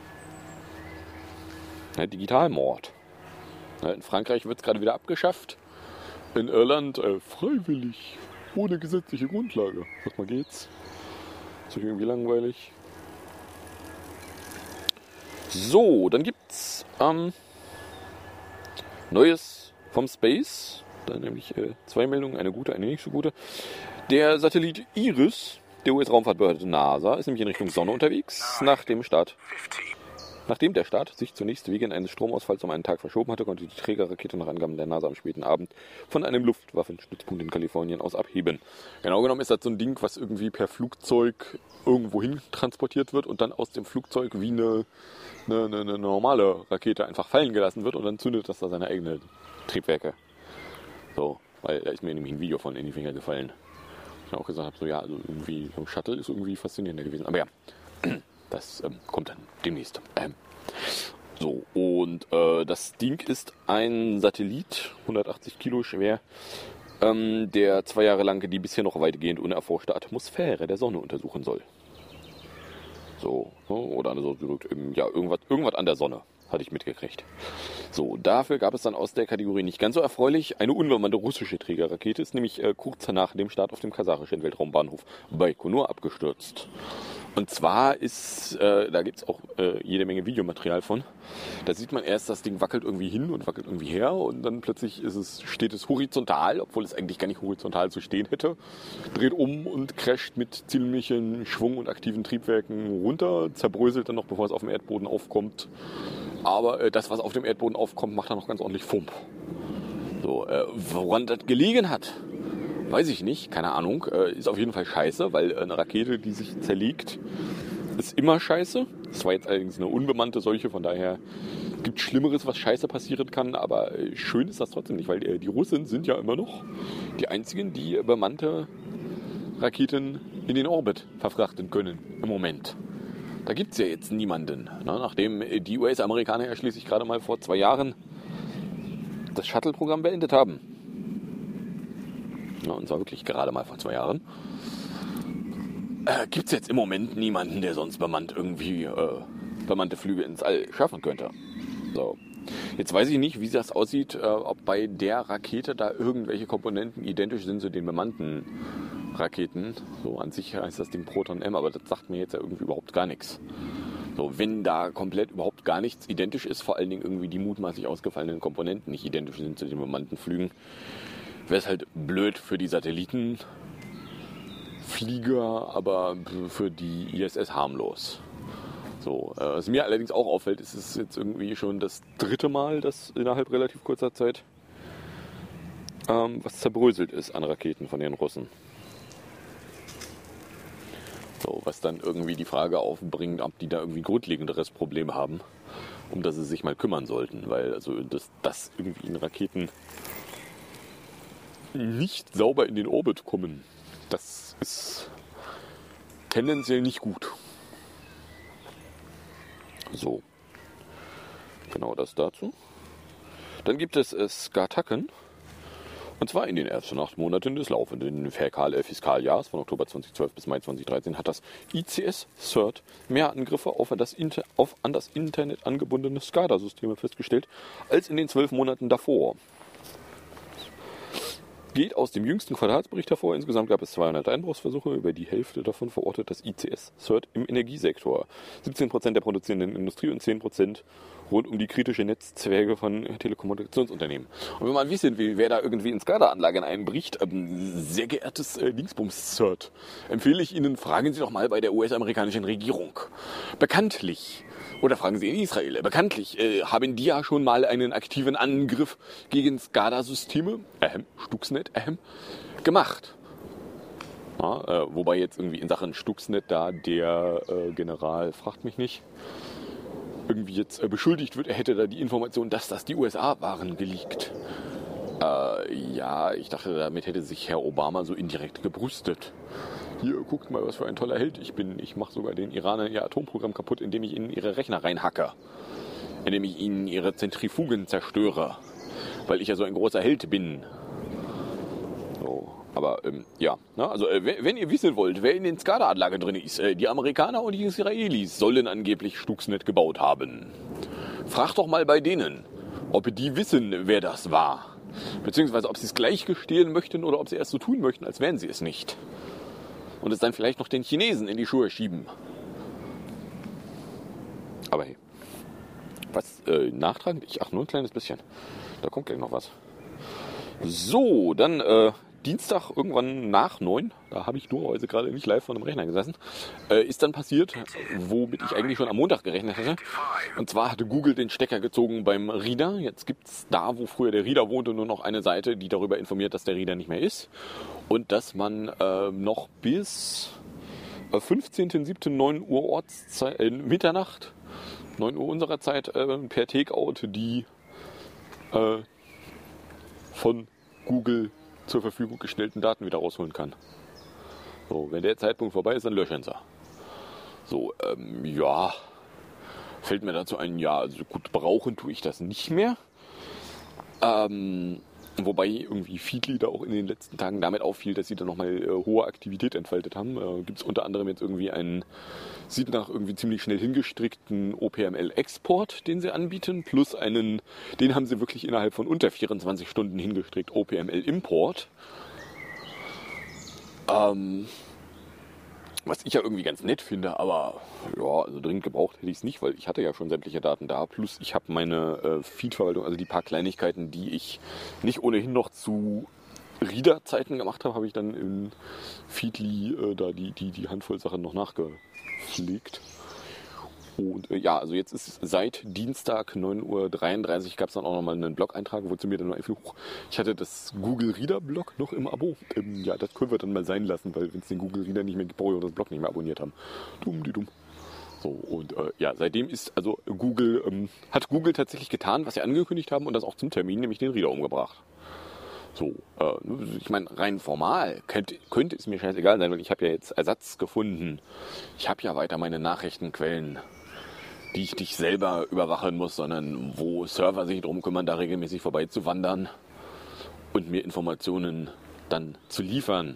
Ja, Digitalmord. Ja, in Frankreich wird es gerade wieder abgeschafft. In Irland äh, freiwillig, ohne gesetzliche Grundlage. Sag mal, geht's? Ist doch irgendwie langweilig. So, dann gibt's ähm, Neues vom Space. Da nämlich äh, zwei Meldungen, eine gute, eine nicht so gute. Der Satellit IRIS der U S-Raumfahrtbehörde NASA ist nämlich in Richtung Sonne unterwegs. Nach dem Start, nachdem der Start sich zunächst wegen eines Stromausfalls um einen Tag verschoben hatte, konnte die Trägerrakete nach Angaben der NASA am späten Abend von einem Luftwaffenstützpunkt in Kalifornien aus abheben. Genau genommen ist das so ein Ding, was irgendwie per Flugzeug irgendwo hin transportiert wird und dann aus dem Flugzeug wie eine, eine, eine, eine normale Rakete einfach fallen gelassen wird und dann zündet das da seine eigenen Triebwerke. So, weil da ist mir nämlich ein Video von in die Finger gefallen. Ich auch gesagt habe, so ja, also irgendwie so ein Shuttle ist irgendwie faszinierender gewesen. Aber ja, das ähm, kommt dann demnächst. Ähm, so, und äh, das Ding ist ein Satellit, hundertachtzig Kilo schwer, ähm, der zwei Jahre lang die bisher noch weitgehend unerforschte Atmosphäre der Sonne untersuchen soll. So, oder so, ja, irgendwas, irgendwas an der Sonne, hatte ich mitgekriegt. So, dafür gab es dann aus der Kategorie nicht ganz so erfreulich eine unbemannte russische Trägerrakete, ist nämlich äh, kurz nach dem Start auf dem kasachischen Weltraumbahnhof Baikonur abgestürzt. Und zwar ist, äh, da gibt es auch äh, jede Menge Videomaterial von. Da sieht man erst, das Ding wackelt irgendwie hin und wackelt irgendwie her und dann plötzlich ist es, steht es horizontal, obwohl es eigentlich gar nicht horizontal zu stehen hätte. Dreht um und crasht mit ziemlichen Schwung und aktiven Triebwerken runter, zerbröselt dann noch, bevor es auf dem Erdboden aufkommt. Aber äh, das, was auf dem Erdboden aufkommt, macht dann noch ganz ordentlich Fump. So, äh, woran das gelegen hat, weiß ich nicht, keine Ahnung. Äh, ist auf jeden Fall scheiße, weil eine Rakete, die sich zerlegt, ist immer scheiße. Das war jetzt allerdings eine unbemannte Seuche, von daher gibt es Schlimmeres, was scheiße passieren kann. Aber äh, schön ist das trotzdem nicht, weil äh, die Russen sind ja immer noch die einzigen, die äh, bemannte Raketen in den Orbit verfrachten können im Moment. Da gibt es ja jetzt niemanden. Ne? Nachdem die U S-Amerikaner ja schließlich gerade mal vor zwei Jahren das Shuttle-Programm beendet haben. Ja, und zwar wirklich gerade mal vor zwei Jahren. Äh, Gibt es jetzt im Moment niemanden, der sonst bemannt irgendwie äh, bemannte Flüge ins All schaffen könnte. So. Jetzt weiß ich nicht, wie das aussieht, äh, ob bei der Rakete da irgendwelche Komponenten identisch sind zu den bemannten Raketen. So an sich heißt das Ding Proton M, aber das sagt mir jetzt ja irgendwie überhaupt gar nichts. So, wenn da komplett überhaupt gar nichts identisch ist, vor allen Dingen irgendwie die mutmaßlich ausgefallenen Komponenten nicht identisch sind zu den bemannten Flügen, wäre es halt blöd für die Satellitenflieger, aber für die I S S harmlos. So, äh, was mir allerdings auch auffällt, ist es jetzt irgendwie schon das dritte Mal, dass innerhalb relativ kurzer Zeit ähm, was zerbröselt ist an Raketen von den Russen. So, was dann irgendwie die Frage aufbringt, ob die da irgendwie ein grundlegenderes Problem haben, um das sie sich mal kümmern sollten. Weil also das, das irgendwie in Raketen nicht sauber in den Orbit kommen, das ist tendenziell nicht gut. So, genau das dazu. Dann gibt es äh, Skataken. Und zwar in den ersten acht Monaten des laufenden Fäkaljahres von Oktober zweitausendzwölf bis Mai zweitausenddreizehn hat das I C S C E R T mehr Angriffe auf das, Inter- auf an das Internet angebundene SCADA-Systeme festgestellt als in den zwölf Monaten davor. Geht aus dem jüngsten Quartalsbericht hervor. Insgesamt gab es zweihundert Einbruchsversuche, über die Hälfte davon verortet das I C S C E R T im Energiesektor. siebzehn Prozent der produzierenden Industrie und zehn Prozent rund um die kritische Netzwerke von Telekommunikationsunternehmen. Und wenn man wissen will, wer da irgendwie in SCADA-Anlagen einbricht, ähm, sehr geehrtes äh, Dingsbums-C E R T, empfehle ich Ihnen, fragen Sie doch mal bei der U S-amerikanischen Regierung. Bekanntlich, oder fragen Sie in Israel, bekanntlich äh, haben die ja schon mal einen aktiven Angriff gegen SCADA-Systeme, ähm, Stuxnet, ähm, gemacht. Ja, äh, wobei jetzt irgendwie in Sachen Stuxnet da der äh, General, fragt mich nicht, irgendwie jetzt äh, beschuldigt wird, er hätte da die Information, dass das die U S A waren, geleakt. Äh, ja, ich dachte, damit hätte sich Herr Obama so indirekt gebrüstet. Hier, guckt mal, was für ein toller Held ich bin. Ich mache sogar den Iranern ihr Atomprogramm kaputt, indem ich ihnen ihre Rechner reinhacke. Indem ich ihnen ihre Zentrifugen zerstöre. Weil ich ja so ein großer Held bin. So. Aber ähm, ja, ne? Also äh, wenn, wenn ihr wissen wollt, wer in den SCADA-Anlagen drin ist, äh, die Amerikaner und die Israelis sollen angeblich Stuxnet gebaut haben. Fragt doch mal bei denen, ob die wissen, wer das war. Beziehungsweise ob sie es gleich gestehen möchten oder ob sie erst so tun möchten, als wären sie es nicht. Und es dann vielleicht noch den Chinesen in die Schuhe schieben. Aber hey, was äh, nachtragend? Ich, ach, nur ein kleines bisschen. Da kommt gleich noch was. So, dann äh, Dienstag irgendwann nach neun, da habe ich dummerweise gerade nicht live vor einem Rechner gesessen, äh, ist dann passiert, womit ich eigentlich schon am Montag gerechnet hätte. Und zwar hatte Google den Stecker gezogen beim Reader. Jetzt gibt es da, wo früher der Reader wohnte, nur noch eine Seite, die darüber informiert, dass der Reader nicht mehr ist. Und dass man äh, noch bis äh, fünfzehnten siebten neun Uhr Ortszeit, äh, Mitternacht, neun Uhr unserer Zeit, äh, per Takeout die äh, von Google zur Verfügung gestellten Daten wieder rausholen kann. So, wenn der Zeitpunkt vorbei ist, dann löschen sie. So, ähm, ja, fällt mir dazu ein, ja, also gut, brauchen tue ich das nicht mehr. Ähm, wobei irgendwie Feedly da auch in den letzten Tagen damit auffiel, dass sie da nochmal äh, hohe Aktivität entfaltet haben. Äh, Gibt es unter anderem jetzt irgendwie einen, sieht nach irgendwie ziemlich schnell hingestrickten O P M L-Export, den sie anbieten, plus einen, den haben sie wirklich innerhalb von unter vierundzwanzig Stunden hingestrickt, O P M L-Import. Ähm, Was ich ja irgendwie ganz nett finde, aber ja, also dringend gebraucht hätte ich es nicht, weil ich hatte ja schon sämtliche Daten da. Plus ich habe meine äh, Feed-Verwaltung, also die paar Kleinigkeiten, die ich nicht ohnehin noch zu Reader-Zeiten gemacht habe, habe ich dann in Feedly äh, da die, die, die Handvoll Sachen noch nachgepflegt. Und äh, ja, also jetzt ist seit Dienstag neun Uhr dreiunddreißig gab es dann auch nochmal einen Blog-Eintrag, wozu mir dann nur einfach, ich hatte das Google Reader-Blog noch im Abo. Ähm, ja, das können wir dann mal sein lassen, weil wenn es den Google Reader nicht mehr gibt, brauche ich auch das Blog nicht mehr abonniert haben. Dumm, die dumm. So, und äh, ja, seitdem ist also Google, ähm, hat Google tatsächlich getan, was sie angekündigt haben und das auch zum Termin, nämlich den Reader umgebracht. So, äh, ich meine, rein formal könnte, könnte es mir scheißegal sein, weil ich habe ja jetzt Ersatz gefunden. Ich habe ja weiter meine Nachrichtenquellen, die ich nicht selber überwachen muss, sondern wo Server sich darum kümmern, da regelmäßig vorbeizuwandern und mir Informationen dann zu liefern.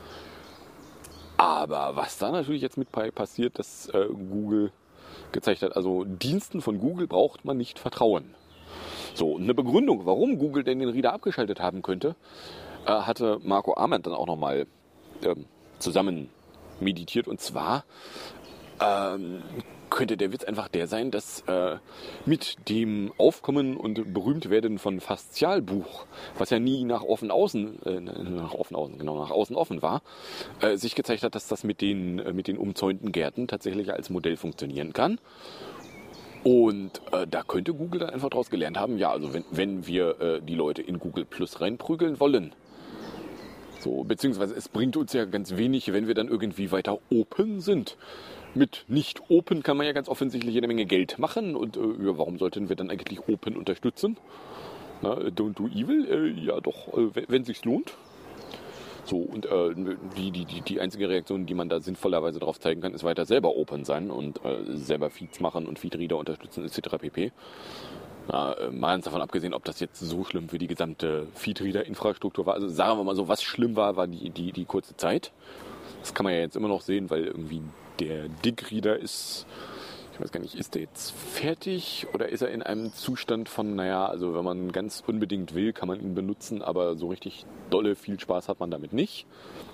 Aber was da natürlich jetzt mit passiert, dass äh, Google gezeigt hat, also Diensten von Google braucht man nicht vertrauen. So, und eine Begründung, warum Google denn den Reader abgeschaltet haben könnte, äh, hatte Marco Arment dann auch nochmal ähm, zusammen meditiert. Und zwar ähm, könnte der Witz einfach der sein, dass äh, mit dem Aufkommen und Berühmtwerden von Faszialbuch, was ja nie nach offen außen, äh, nach offen außen, genau, nach außen offen war, äh, sich gezeigt hat, dass das mit den, äh, mit den umzäunten Gärten tatsächlich als Modell funktionieren kann. Und äh, da könnte Google dann einfach daraus gelernt haben, ja, also wenn, wenn wir äh, die Leute in Google Plus reinprügeln wollen, so, beziehungsweise es bringt uns ja ganz wenig, wenn wir dann irgendwie weiter open sind. Mit nicht open kann man ja ganz offensichtlich jede Menge Geld machen und äh, ja, warum sollten wir dann eigentlich open unterstützen? Na, don't do evil, äh, ja doch, äh, wenn, wenn sich's lohnt. So, und äh, die, die, die, die einzige Reaktion, die man da sinnvollerweise drauf zeigen kann, ist weiter selber open sein und äh, selber Feeds machen und Feedreader unterstützen et cetera pp. Na, äh, mal ganz davon abgesehen, ob das jetzt so schlimm für die gesamte Feedreader-Infrastruktur war. Also sagen wir mal so, was schlimm war, war die, die, die kurze Zeit. Das kann man ja jetzt immer noch sehen, weil irgendwie der Dick-Reader ist, ich weiß gar nicht, ist der jetzt fertig oder ist er in einem Zustand von, naja, also wenn man ganz unbedingt will, kann man ihn benutzen, aber so richtig dolle viel Spaß hat man damit nicht.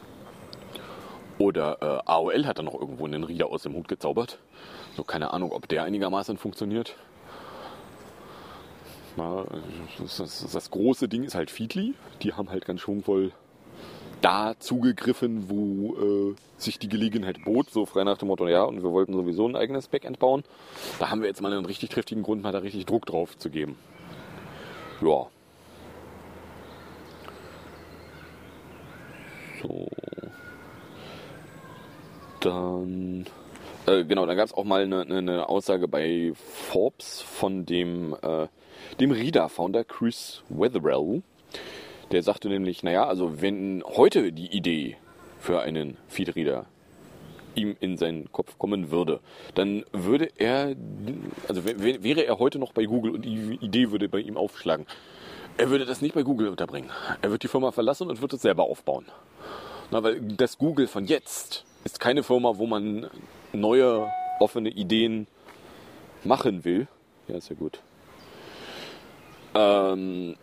Oder äh, A O L hat dann noch irgendwo einen Reader aus dem Hut gezaubert. So, keine Ahnung, ob der einigermaßen funktioniert. Na, das, das, das große Ding ist halt Feedly. Die haben halt ganz schwungvoll da zugegriffen, wo äh, sich die Gelegenheit bot, so frei nach dem Motto, ja, und wir wollten sowieso ein eigenes Backend bauen. Da haben wir jetzt mal einen richtig triftigen Grund, mal da richtig Druck drauf zu geben. Ja. So. Dann, äh, genau, dann gab es auch mal eine, eine Aussage bei Forbes von dem, äh, dem Reader-Founder Chris Wetherell. Der sagte nämlich, naja, also wenn heute die Idee für einen Feedreader ihm in seinen Kopf kommen würde, dann würde er, also wäre er heute noch bei Google und die Idee würde bei ihm aufschlagen. Er würde das nicht bei Google unterbringen. Er wird die Firma verlassen und wird es selber aufbauen. Na, weil das Google von jetzt ist keine Firma, wo man neue, offene Ideen machen will. Ja, ist ja gut. Ähm...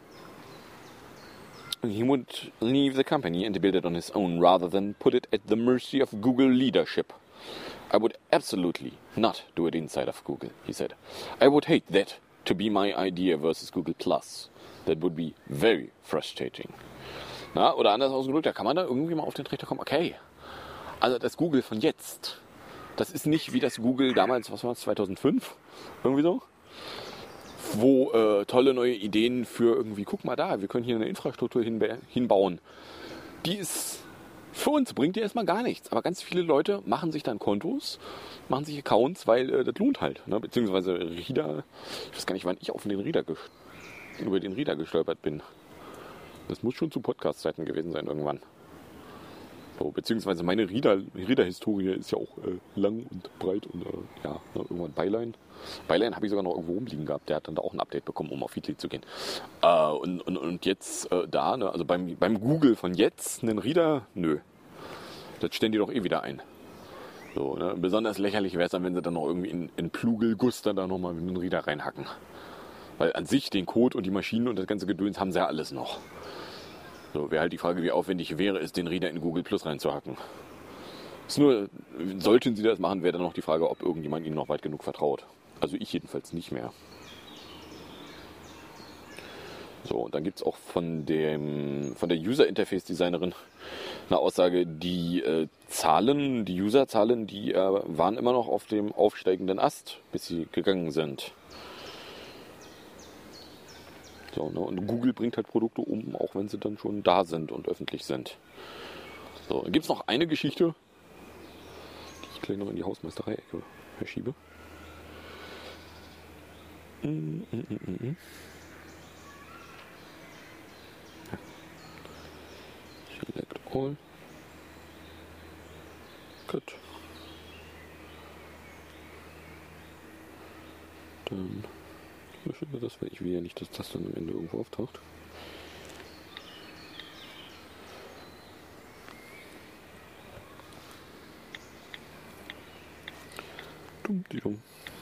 He would leave the company and build it on his own rather than put it at the mercy of Google leadership. I would absolutely not do it inside of Google, he said. I would hate that to be my idea versus Google Plus. That would be very frustrating. Na, oder anders ausgedrückt, da kann man da irgendwie mal auf den Trichter kommen. Okay, also das Google von jetzt, das ist nicht wie das Google damals, was war das, zweitausendfünf? Irgendwie so? Wo äh, tolle neue Ideen für irgendwie, guck mal da, wir können hier eine Infrastruktur hinba- hinbauen. Die ist, für uns bringt die erstmal gar nichts. Aber ganz viele Leute machen sich dann Kontos, machen sich Accounts, weil äh, das lohnt halt. Ne? Beziehungsweise Reader, ich weiß gar nicht, wann ich auf den Reader ges- über den Reader gestolpert bin. Das muss schon zu Podcast-Zeiten gewesen sein irgendwann. So, beziehungsweise meine Reader, Reader-Historie ist ja auch äh, lang und breit und äh, ja, ne, irgendwann Byline. Byline habe ich sogar noch irgendwo rumliegen gehabt. Der hat dann da auch ein Update bekommen, um auf Feedly zu gehen. Äh, und, und, und jetzt äh, da, ne, also beim, beim Google von jetzt, einen Reader, nö. Das stellen die doch eh wieder ein. So, ne? Besonders lächerlich wäre es dann, wenn sie dann noch irgendwie in, in Plugelguster da nochmal einen Reader reinhacken. Weil an sich den Code und die Maschinen und das ganze Gedöns haben sie ja alles noch. So, wäre halt die Frage, wie aufwendig wäre es, den Reader in Google Plus reinzuhacken. Ist nur, sollten Sie das machen, wäre dann noch die Frage, ob irgendjemand Ihnen noch weit genug vertraut. Also ich jedenfalls nicht mehr. So, und dann gibt es auch von, dem, von der User-Interface-Designerin eine Aussage, die äh, Zahlen, die User-Zahlen, die äh, waren immer noch auf dem aufsteigenden Ast, bis sie gegangen sind. So, ne? Und Google bringt halt Produkte um, auch wenn sie dann schon da sind und öffentlich sind. So, dann gibt es noch eine Geschichte, die ich gleich noch in die Hausmeisterei-Ecke verschiebe. Mm, mm, mm, mm. Select all. Gut. Dann löschen wir das, weil ich will ja nicht, dass das dann am Ende irgendwo auftaucht. Dumm, die dumm.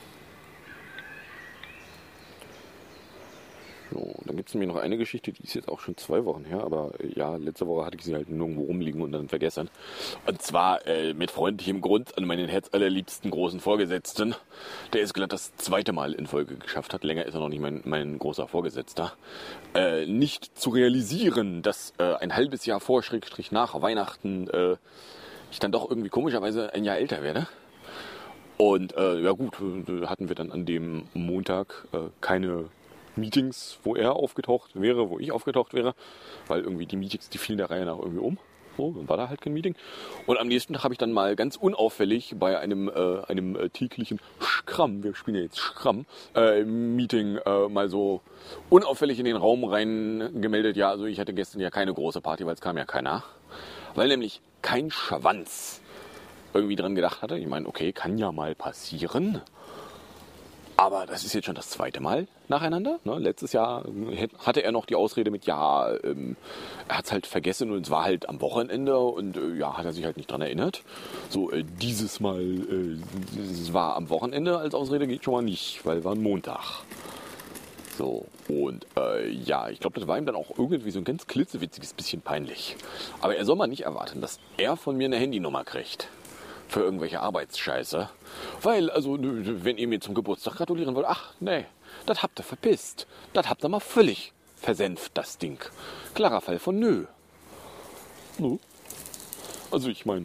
So, dann gibt es nämlich noch eine Geschichte, die ist jetzt auch schon zwei Wochen her, aber äh, ja, letzte Woche hatte ich sie halt nirgendwo rumliegen und dann vergessen. Und zwar äh, mit freundlichem Grund an meinen herzallerliebsten großen Vorgesetzten, der es glatt das zweite Mal in Folge geschafft hat, länger ist er noch nicht mein, mein großer Vorgesetzter, äh, nicht zu realisieren, dass äh, ein halbes Jahr vor, Schrägstrich nach Weihnachten, äh, ich dann doch irgendwie komischerweise ein Jahr älter werde. Und äh, ja gut, äh, hatten wir dann an dem Montag äh, keine Meetings, wo er aufgetaucht wäre, wo ich aufgetaucht wäre, weil irgendwie die Meetings, die fielen der Reihe nach irgendwie um. So, dann war da halt kein Meeting. Und am nächsten Tag habe ich dann mal ganz unauffällig bei einem, äh, einem äh, täglichen Scrum, wir spielen ja jetzt Scrum, äh, Meeting äh, mal so unauffällig in den Raum rein gemeldet. Ja, also ich hatte gestern ja keine große Party, weil es kam ja keiner. Weil nämlich kein Schwanz irgendwie dran gedacht hatte. Ich meine, okay, kann ja mal passieren. Aber das ist jetzt schon das zweite Mal nacheinander. Ne? Letztes Jahr hatte er noch die Ausrede mit, ja, ähm, er hat es halt vergessen und es war halt am Wochenende und äh, ja, hat er sich halt nicht dran erinnert. So, äh, dieses Mal, äh, es war am Wochenende als Ausrede, geht schon mal nicht, weil war ein Montag. So, und äh, ja, ich glaube, das war ihm dann auch irgendwie so ein ganz klitzewitziges bisschen peinlich. Aber er soll mal nicht erwarten, dass er von mir eine Handynummer kriegt. Für irgendwelche Arbeitsscheiße. Weil, also, wenn ihr mir zum Geburtstag gratulieren wollt, ach, nee, das habt ihr verpisst. Das habt ihr mal völlig versenft, das Ding. Klarer Fall von nö. No. Also, ich meine,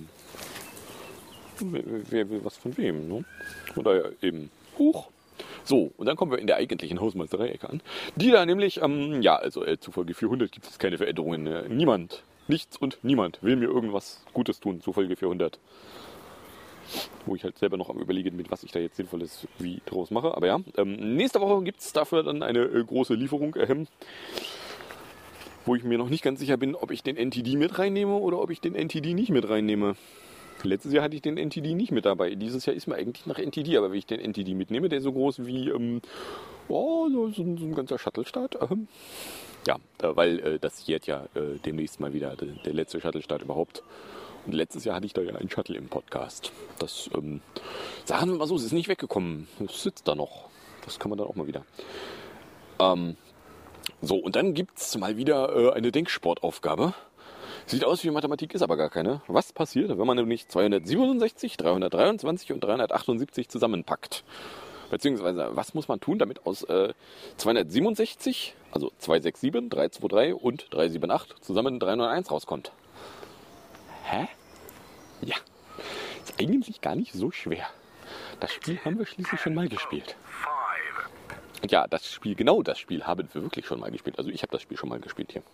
wer, wer will was von wem, ne? Oder eben, huch. So, und dann kommen wir in der eigentlichen Hausmeisterei-Ecke an. Die da nämlich, ähm, ja, also äh, zu Folge vierhundert gibt es keine Veränderungen. Äh, niemand, nichts und niemand will mir irgendwas Gutes tun zu Folge vierhundert. Wo ich halt selber noch am Überlegen, mit was ich da jetzt Sinnvolles wie draus mache. Aber ja, ähm, nächste Woche gibt es dafür dann eine äh, große Lieferung, äh, wo ich mir noch nicht ganz sicher bin, ob ich den N T D mit reinnehme oder ob ich den N T D nicht mit reinnehme. Letztes Jahr hatte ich den N T D nicht mit dabei. Dieses Jahr ist mir eigentlich nach N T D, aber wenn ich den N T D mitnehme, der ist so groß wie ähm, oh, so, so, so ein ganzer Shuttle-Start. Ähm, ja, äh, weil äh, das jährt ja äh, demnächst mal wieder der, der letzte Shuttle-Start überhaupt. Und letztes Jahr hatte ich da ja einen Shuttle im Podcast. Das, ähm, sagen wir mal so, es ist nicht weggekommen. Es sitzt da noch. Das kann man dann auch mal wieder. Ähm, so, und dann gibt es mal wieder äh, eine Denksportaufgabe. Sieht aus wie Mathematik, ist aber gar keine. Was passiert, wenn man nämlich zweihundertsiebenundsechzig, dreihundertdreiundzwanzig und dreihundertachtundsiebzig zusammenpackt? Beziehungsweise, was muss man tun, damit aus äh, zweihundertsiebenundsechzig, also zweihundertsiebenundsechzig, dreihundertdreiundzwanzig und dreihundertachtundsiebzig zusammen dreihunderteins rauskommt? Hä? Ja, ist eigentlich gar nicht so schwer. Das Spiel haben wir schließlich schon mal gespielt. Und ja, das Spiel, genau das Spiel haben wir wirklich schon mal gespielt. Also ich habe das Spiel schon mal gespielt hier.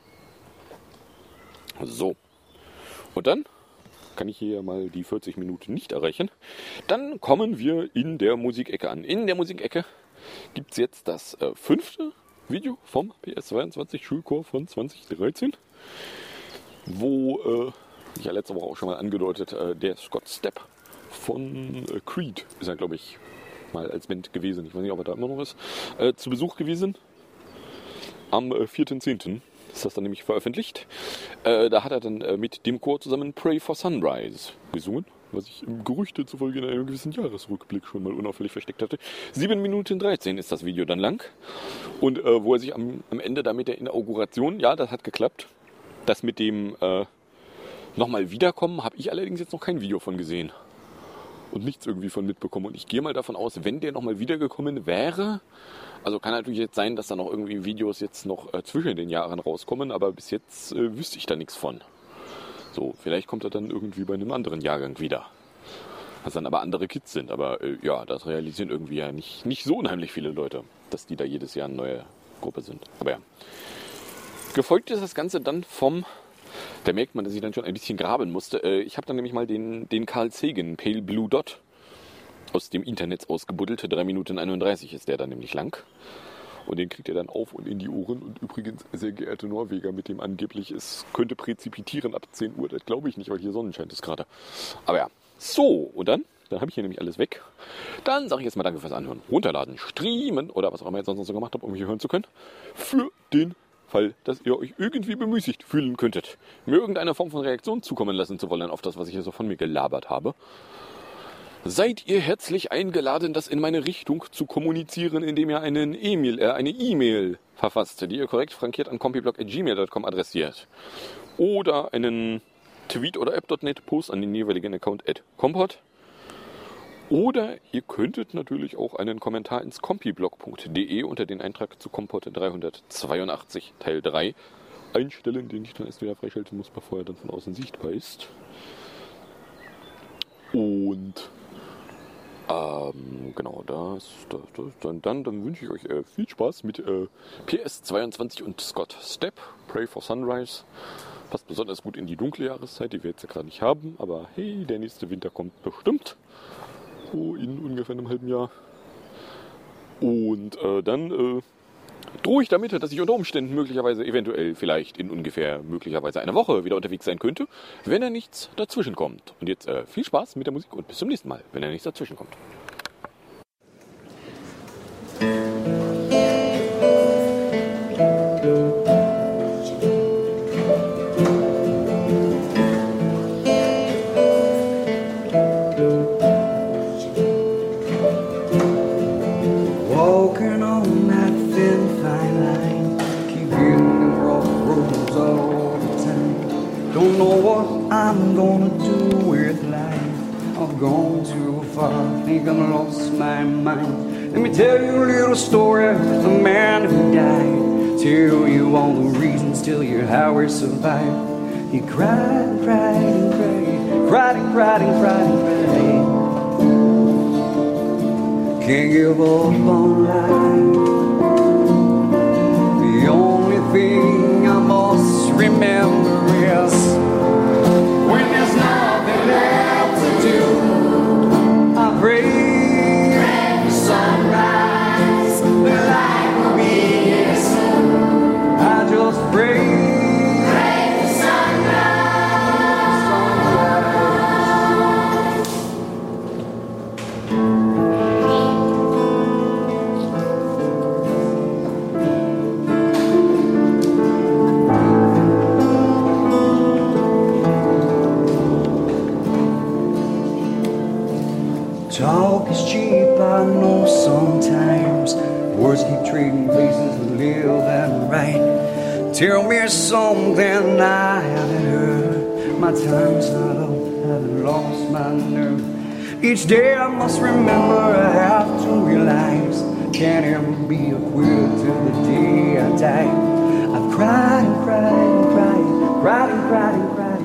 So. Und dann kann ich hier mal die vierzig Minuten nicht erreichen. Dann kommen wir in der Musikecke an. In der Musikecke gibt es jetzt das äh, fünfte Video vom P S zweiundzwanzig Schulchor von zwanzig dreizehn. Wo... Äh, ich ja letzte Woche auch schon mal angedeutet, äh, der Scott Stapp von äh, Creed ist er, glaube ich, mal als Band gewesen. Ich weiß nicht, ob er da immer noch ist. Äh, zu Besuch gewesen. Am äh, vierten zehnten ist das dann nämlich veröffentlicht. Äh, da hat er dann äh, mit dem Chor zusammen Pray for Sunrise gesungen, was ich im Gerüchte zufolge in einem gewissen Jahresrückblick schon mal unauffällig versteckt hatte. sieben Minuten dreizehn ist das Video dann lang. Und äh, wo er sich am, am Ende da mit der Inauguration, ja, das hat geklappt. Das mit dem... Äh, Nochmal wiederkommen, habe ich allerdings jetzt noch kein Video von gesehen. Und nichts irgendwie von mitbekommen. Und ich gehe mal davon aus, wenn der nochmal wiedergekommen wäre, also kann natürlich jetzt sein, dass da noch irgendwie Videos jetzt noch äh, zwischen den Jahren rauskommen, aber bis jetzt äh, wüsste ich da nichts von. So, vielleicht kommt er dann irgendwie bei einem anderen Jahrgang wieder. Was dann aber andere Kids sind. Aber äh, ja, das realisieren irgendwie ja nicht, nicht so unheimlich viele Leute, dass die da jedes Jahr eine neue Gruppe sind. Aber ja. Gefolgt ist das Ganze dann vom... Da merkt man, dass ich dann schon ein bisschen graben musste. Ich habe dann nämlich mal den, den Carl Sagan, Pale Blue Dot, aus dem Internet ausgebuddelt. drei Minuten einunddreißig ist der dann nämlich lang. Und den kriegt er dann auf und in die Ohren. Und übrigens, sehr geehrte Norweger, mit dem angeblich es könnte präzipitieren ab zehn Uhr. Das glaube ich nicht, weil hier Sonnenschein ist gerade. Aber ja, so. Und dann, dann habe ich hier nämlich alles weg. Dann sage ich jetzt mal danke fürs Anhören. Runterladen, streamen oder was auch immer ich jetzt sonst so gemacht habe, um mich hier hören zu können. Für den Fall, dass ihr euch irgendwie bemüßigt fühlen könntet, mir irgendeine Form von Reaktion zukommen lassen zu wollen auf das, was ich hier so von mir gelabert habe. Seid ihr herzlich eingeladen, das in meine Richtung zu kommunizieren, indem ihr einen E-Mail, äh, eine E-Mail verfasst, die ihr korrekt frankiert an compiblog at gmail dot com adressiert. Oder einen Tweet oder app punkt net Post an den jeweiligen Account at compot. Oder ihr könntet natürlich auch einen Kommentar ins compiblog punkt de unter den Eintrag zu Compot dreihundertzweiundachtzig Teil drei einstellen, den ich dann erst wieder freischalten muss, bevor er dann von außen sichtbar ist. Und ähm, genau, das, das, das dann, dann, dann wünsche ich euch äh, viel Spaß mit äh, P S zweiundzwanzig und Scott Stepp, Pray for Sunrise. Passt besonders gut in die dunkle Jahreszeit, die wir jetzt ja gerade nicht haben, aber hey, der nächste Winter kommt bestimmt. In ungefähr einem halben Jahr. Und äh, dann äh, drohe ich damit, dass ich unter Umständen möglicherweise, eventuell, vielleicht in ungefähr möglicherweise einer Woche wieder unterwegs sein könnte, wenn da nichts dazwischen kommt. Und jetzt äh, viel Spaß mit der Musik und bis zum nächsten Mal, wenn da nichts dazwischen kommt. I'm gonna do with life. I've gone too far, think I've lost my mind. Let me tell you a little story of the man who died. Tell you all the reasons, tell you how we survived. He cried and cried and cried, cried and cried and cried and cried. Can't give up on life. The only thing I must remember is when there's nothing left to do, I pray, pray for sunrise, the light will be here soon. I just pray, pray for sunrise, talk is cheap, I know sometimes. Words keep trading places to live and right. Tell me something I haven't heard. My time's not up, haven't lost my nerve. Each day I must remember I have to realize can't ever be a quitter till the day I die. I've cried and cried and cried, cried and cried and cried.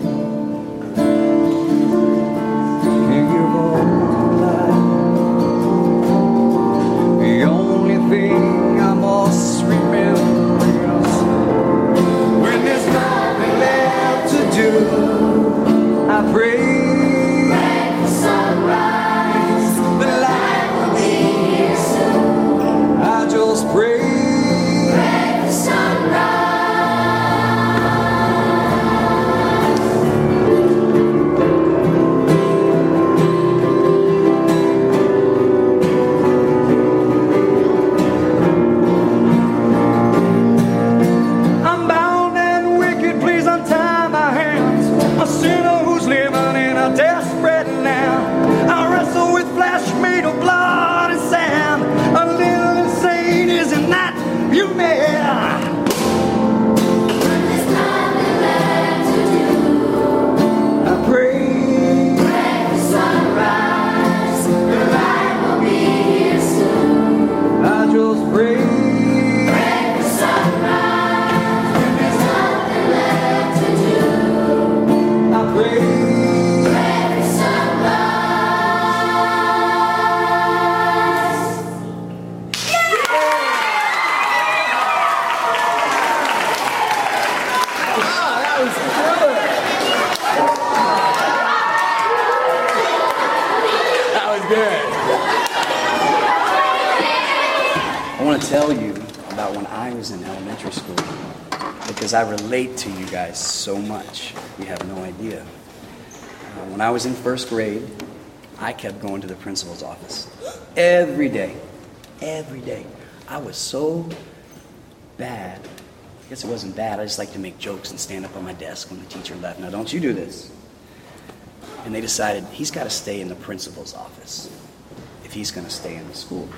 Thing I must remember is when there's nothing left to do, I pray, pray for sunrise, the light will be here soon. I just pray, pray for sunrise. good. I want to tell you about when I was in elementary school, because I relate to you guys so much. You have no idea. Uh, when I was in first grade, I kept going to the principal's office every day. Every day. I was so bad. I guess it wasn't bad. I just like to make jokes and stand up on my desk when the teacher left. Now, don't you do this. And they decided he's got to stay in the principal's office if he's going to stay in the school.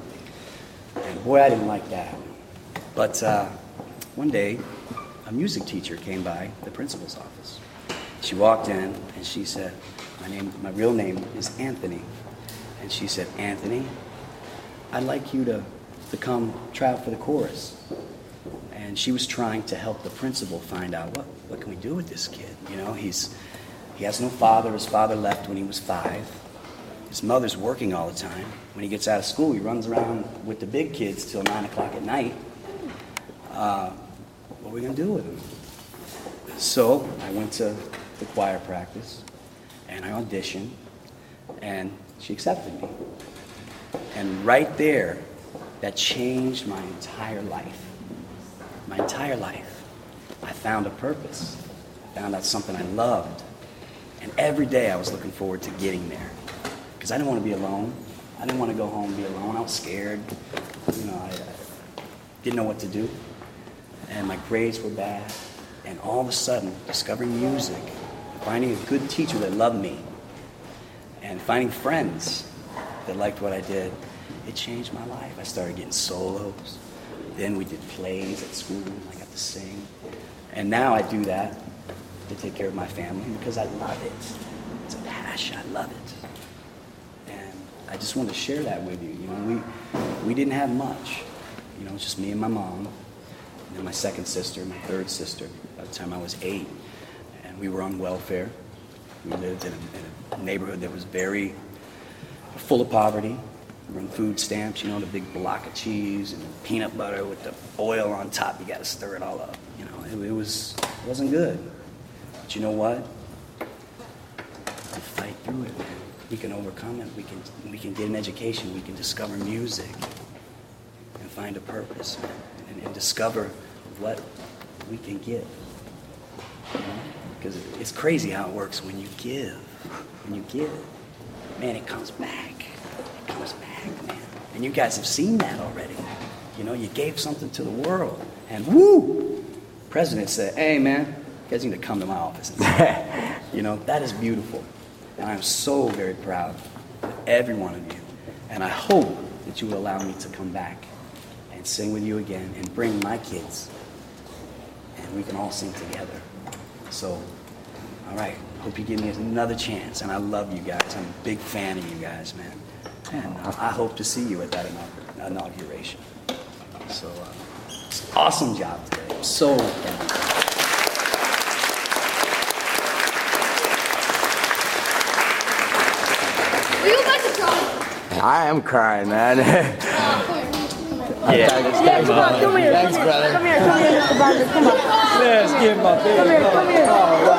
And boy, I didn't like that. But uh, one day, a music teacher came by the principal's office. She walked in and she said, my name, my real name is Anthony. And she said, Anthony, I'd like you to, to come try out for the chorus. And she was trying to help the principal find out, what, what can we do with this kid? You know, he's, he has no father. His father left when he was five. His mother's working all the time. When he gets out of school, he runs around with the big kids till nine o'clock at night. Uh, what are we going to do with him? So I went to the choir practice, and I auditioned, and she accepted me. And right there, that changed my entire life. My entire life. I found a purpose. I found out something I loved. And every day I was looking forward to getting there. Because I didn't want to be alone. I didn't want to go home and be alone. I was scared. You know, I, I didn't know what to do. And my grades were bad. And all of a sudden, discovering music, finding a good teacher that loved me, and finding friends that liked what I did, it changed my life. I started getting solos. Then we did plays at school. I got to sing. And now I do that to take care of my family because I love it. It's a passion. I love it. And I just want to share that with you. You know, we we didn't have much. You know, it's just me and my mom, and then my second sister, my third sister, by the time I was eight. And we were on welfare. We lived in a, in a neighborhood that was very full of poverty. We were on food stamps, you know, the big block of cheese and peanut butter with the oil on top. You got to stir it all up. You know, it, it was it wasn't good. But you know what? We fight through it, man. We can overcome it. We can we can get an education. We can discover music and find a purpose, man, and, and discover what we can give. You know? Because it's crazy how it works when you give. When you give, man, it comes back. It comes back, man. And you guys have seen that already. You know, you gave something to the world, and woo! President said, "Hey, man, you guys need to come to my office." You know, that is beautiful. And I'm so very proud of every one of you. And I hope that you will allow me to come back and sing with you again and bring my kids. And we can all sing together. So, all right. Hope you give me another chance. And I love you guys. I'm a big fan of you guys, man. And I hope to see you at that inauguration. So, uh, it's an awesome job today. I'm so thankful. Are you about to cry? I am crying, man. Yeah. Yeah, come on, come here. Thanks, brother. Come here, come here, Mister Barber. Come on. Let's give him a big Come here, come here.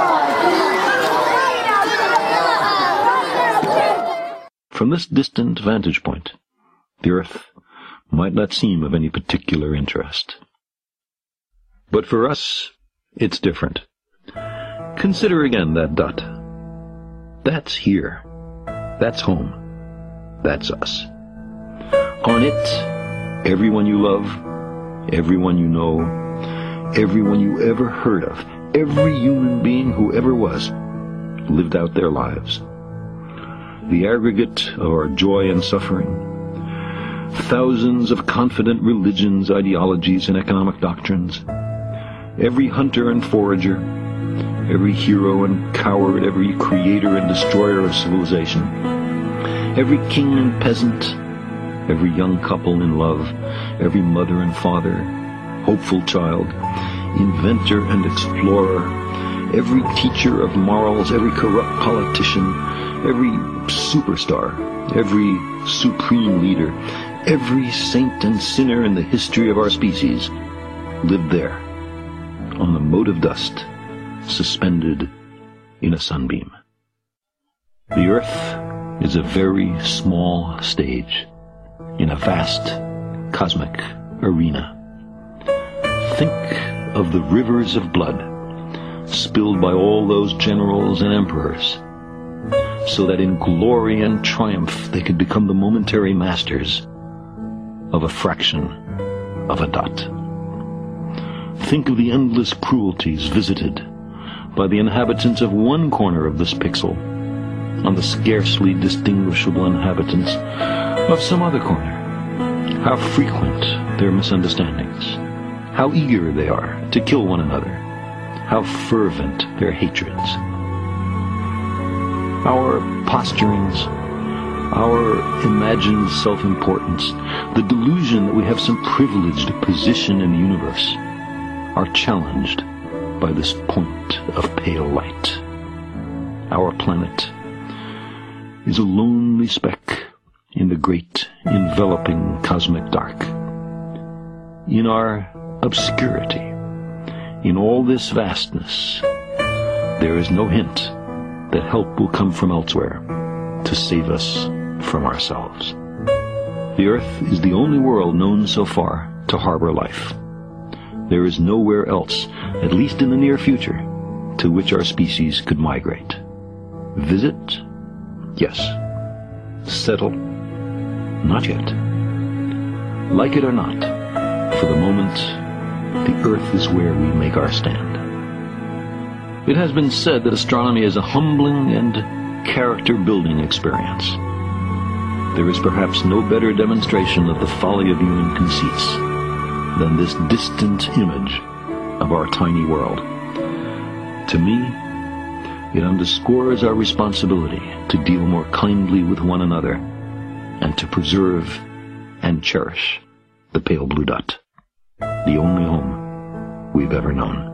Oh, wow. From this distant vantage point, the Earth might not seem of any particular interest. But for us, it's different. Consider again that dot. That's here. That's home. That's us. On it, everyone you love, everyone you know, everyone you ever heard of, every human being who ever was, lived out their lives. The aggregate of our joy and suffering, thousands of confident religions, ideologies, and economic doctrines, every hunter and forager, every hero and coward, every creator and destroyer of civilization, every king and peasant, every young couple in love, every mother and father, hopeful child, inventor and explorer, every teacher of morals, every corrupt politician, every superstar, every supreme leader, every saint and sinner in the history of our species lived there, on the mote of dust, suspended in a sunbeam. The Earth is a very small stage in a vast cosmic arena. Think of the rivers of blood spilled by all those generals and emperors, so that in glory and triumph they could become the momentary masters of a fraction of a dot. Think of the endless cruelties visited by the inhabitants of one corner of this pixel on the scarcely distinguishable inhabitants of some other corner. How frequent their misunderstandings, how eager they are to kill one another, how fervent their hatreds. Our posturings, our imagined self-importance, the delusion that we have some privileged position in the universe, are challenged by this point of pale light. Our planet is a lonely speck in the great enveloping cosmic dark. In our obscurity, in all this vastness, there is no hint that help will come from elsewhere to save us from ourselves. The Earth is the only world known so far to harbor life. There is nowhere else, at least in the near future, to which our species could migrate. Visit? Yes. Settle? Not yet. Like it or not, for the moment, the Earth is where we make our stand. It has been said that astronomy is a humbling and character-building experience. There is perhaps no better demonstration of the folly of human conceits than this distant image of our tiny world. To me, it underscores our responsibility to deal more kindly with one another and to preserve and cherish the pale blue dot, the only home we've ever known.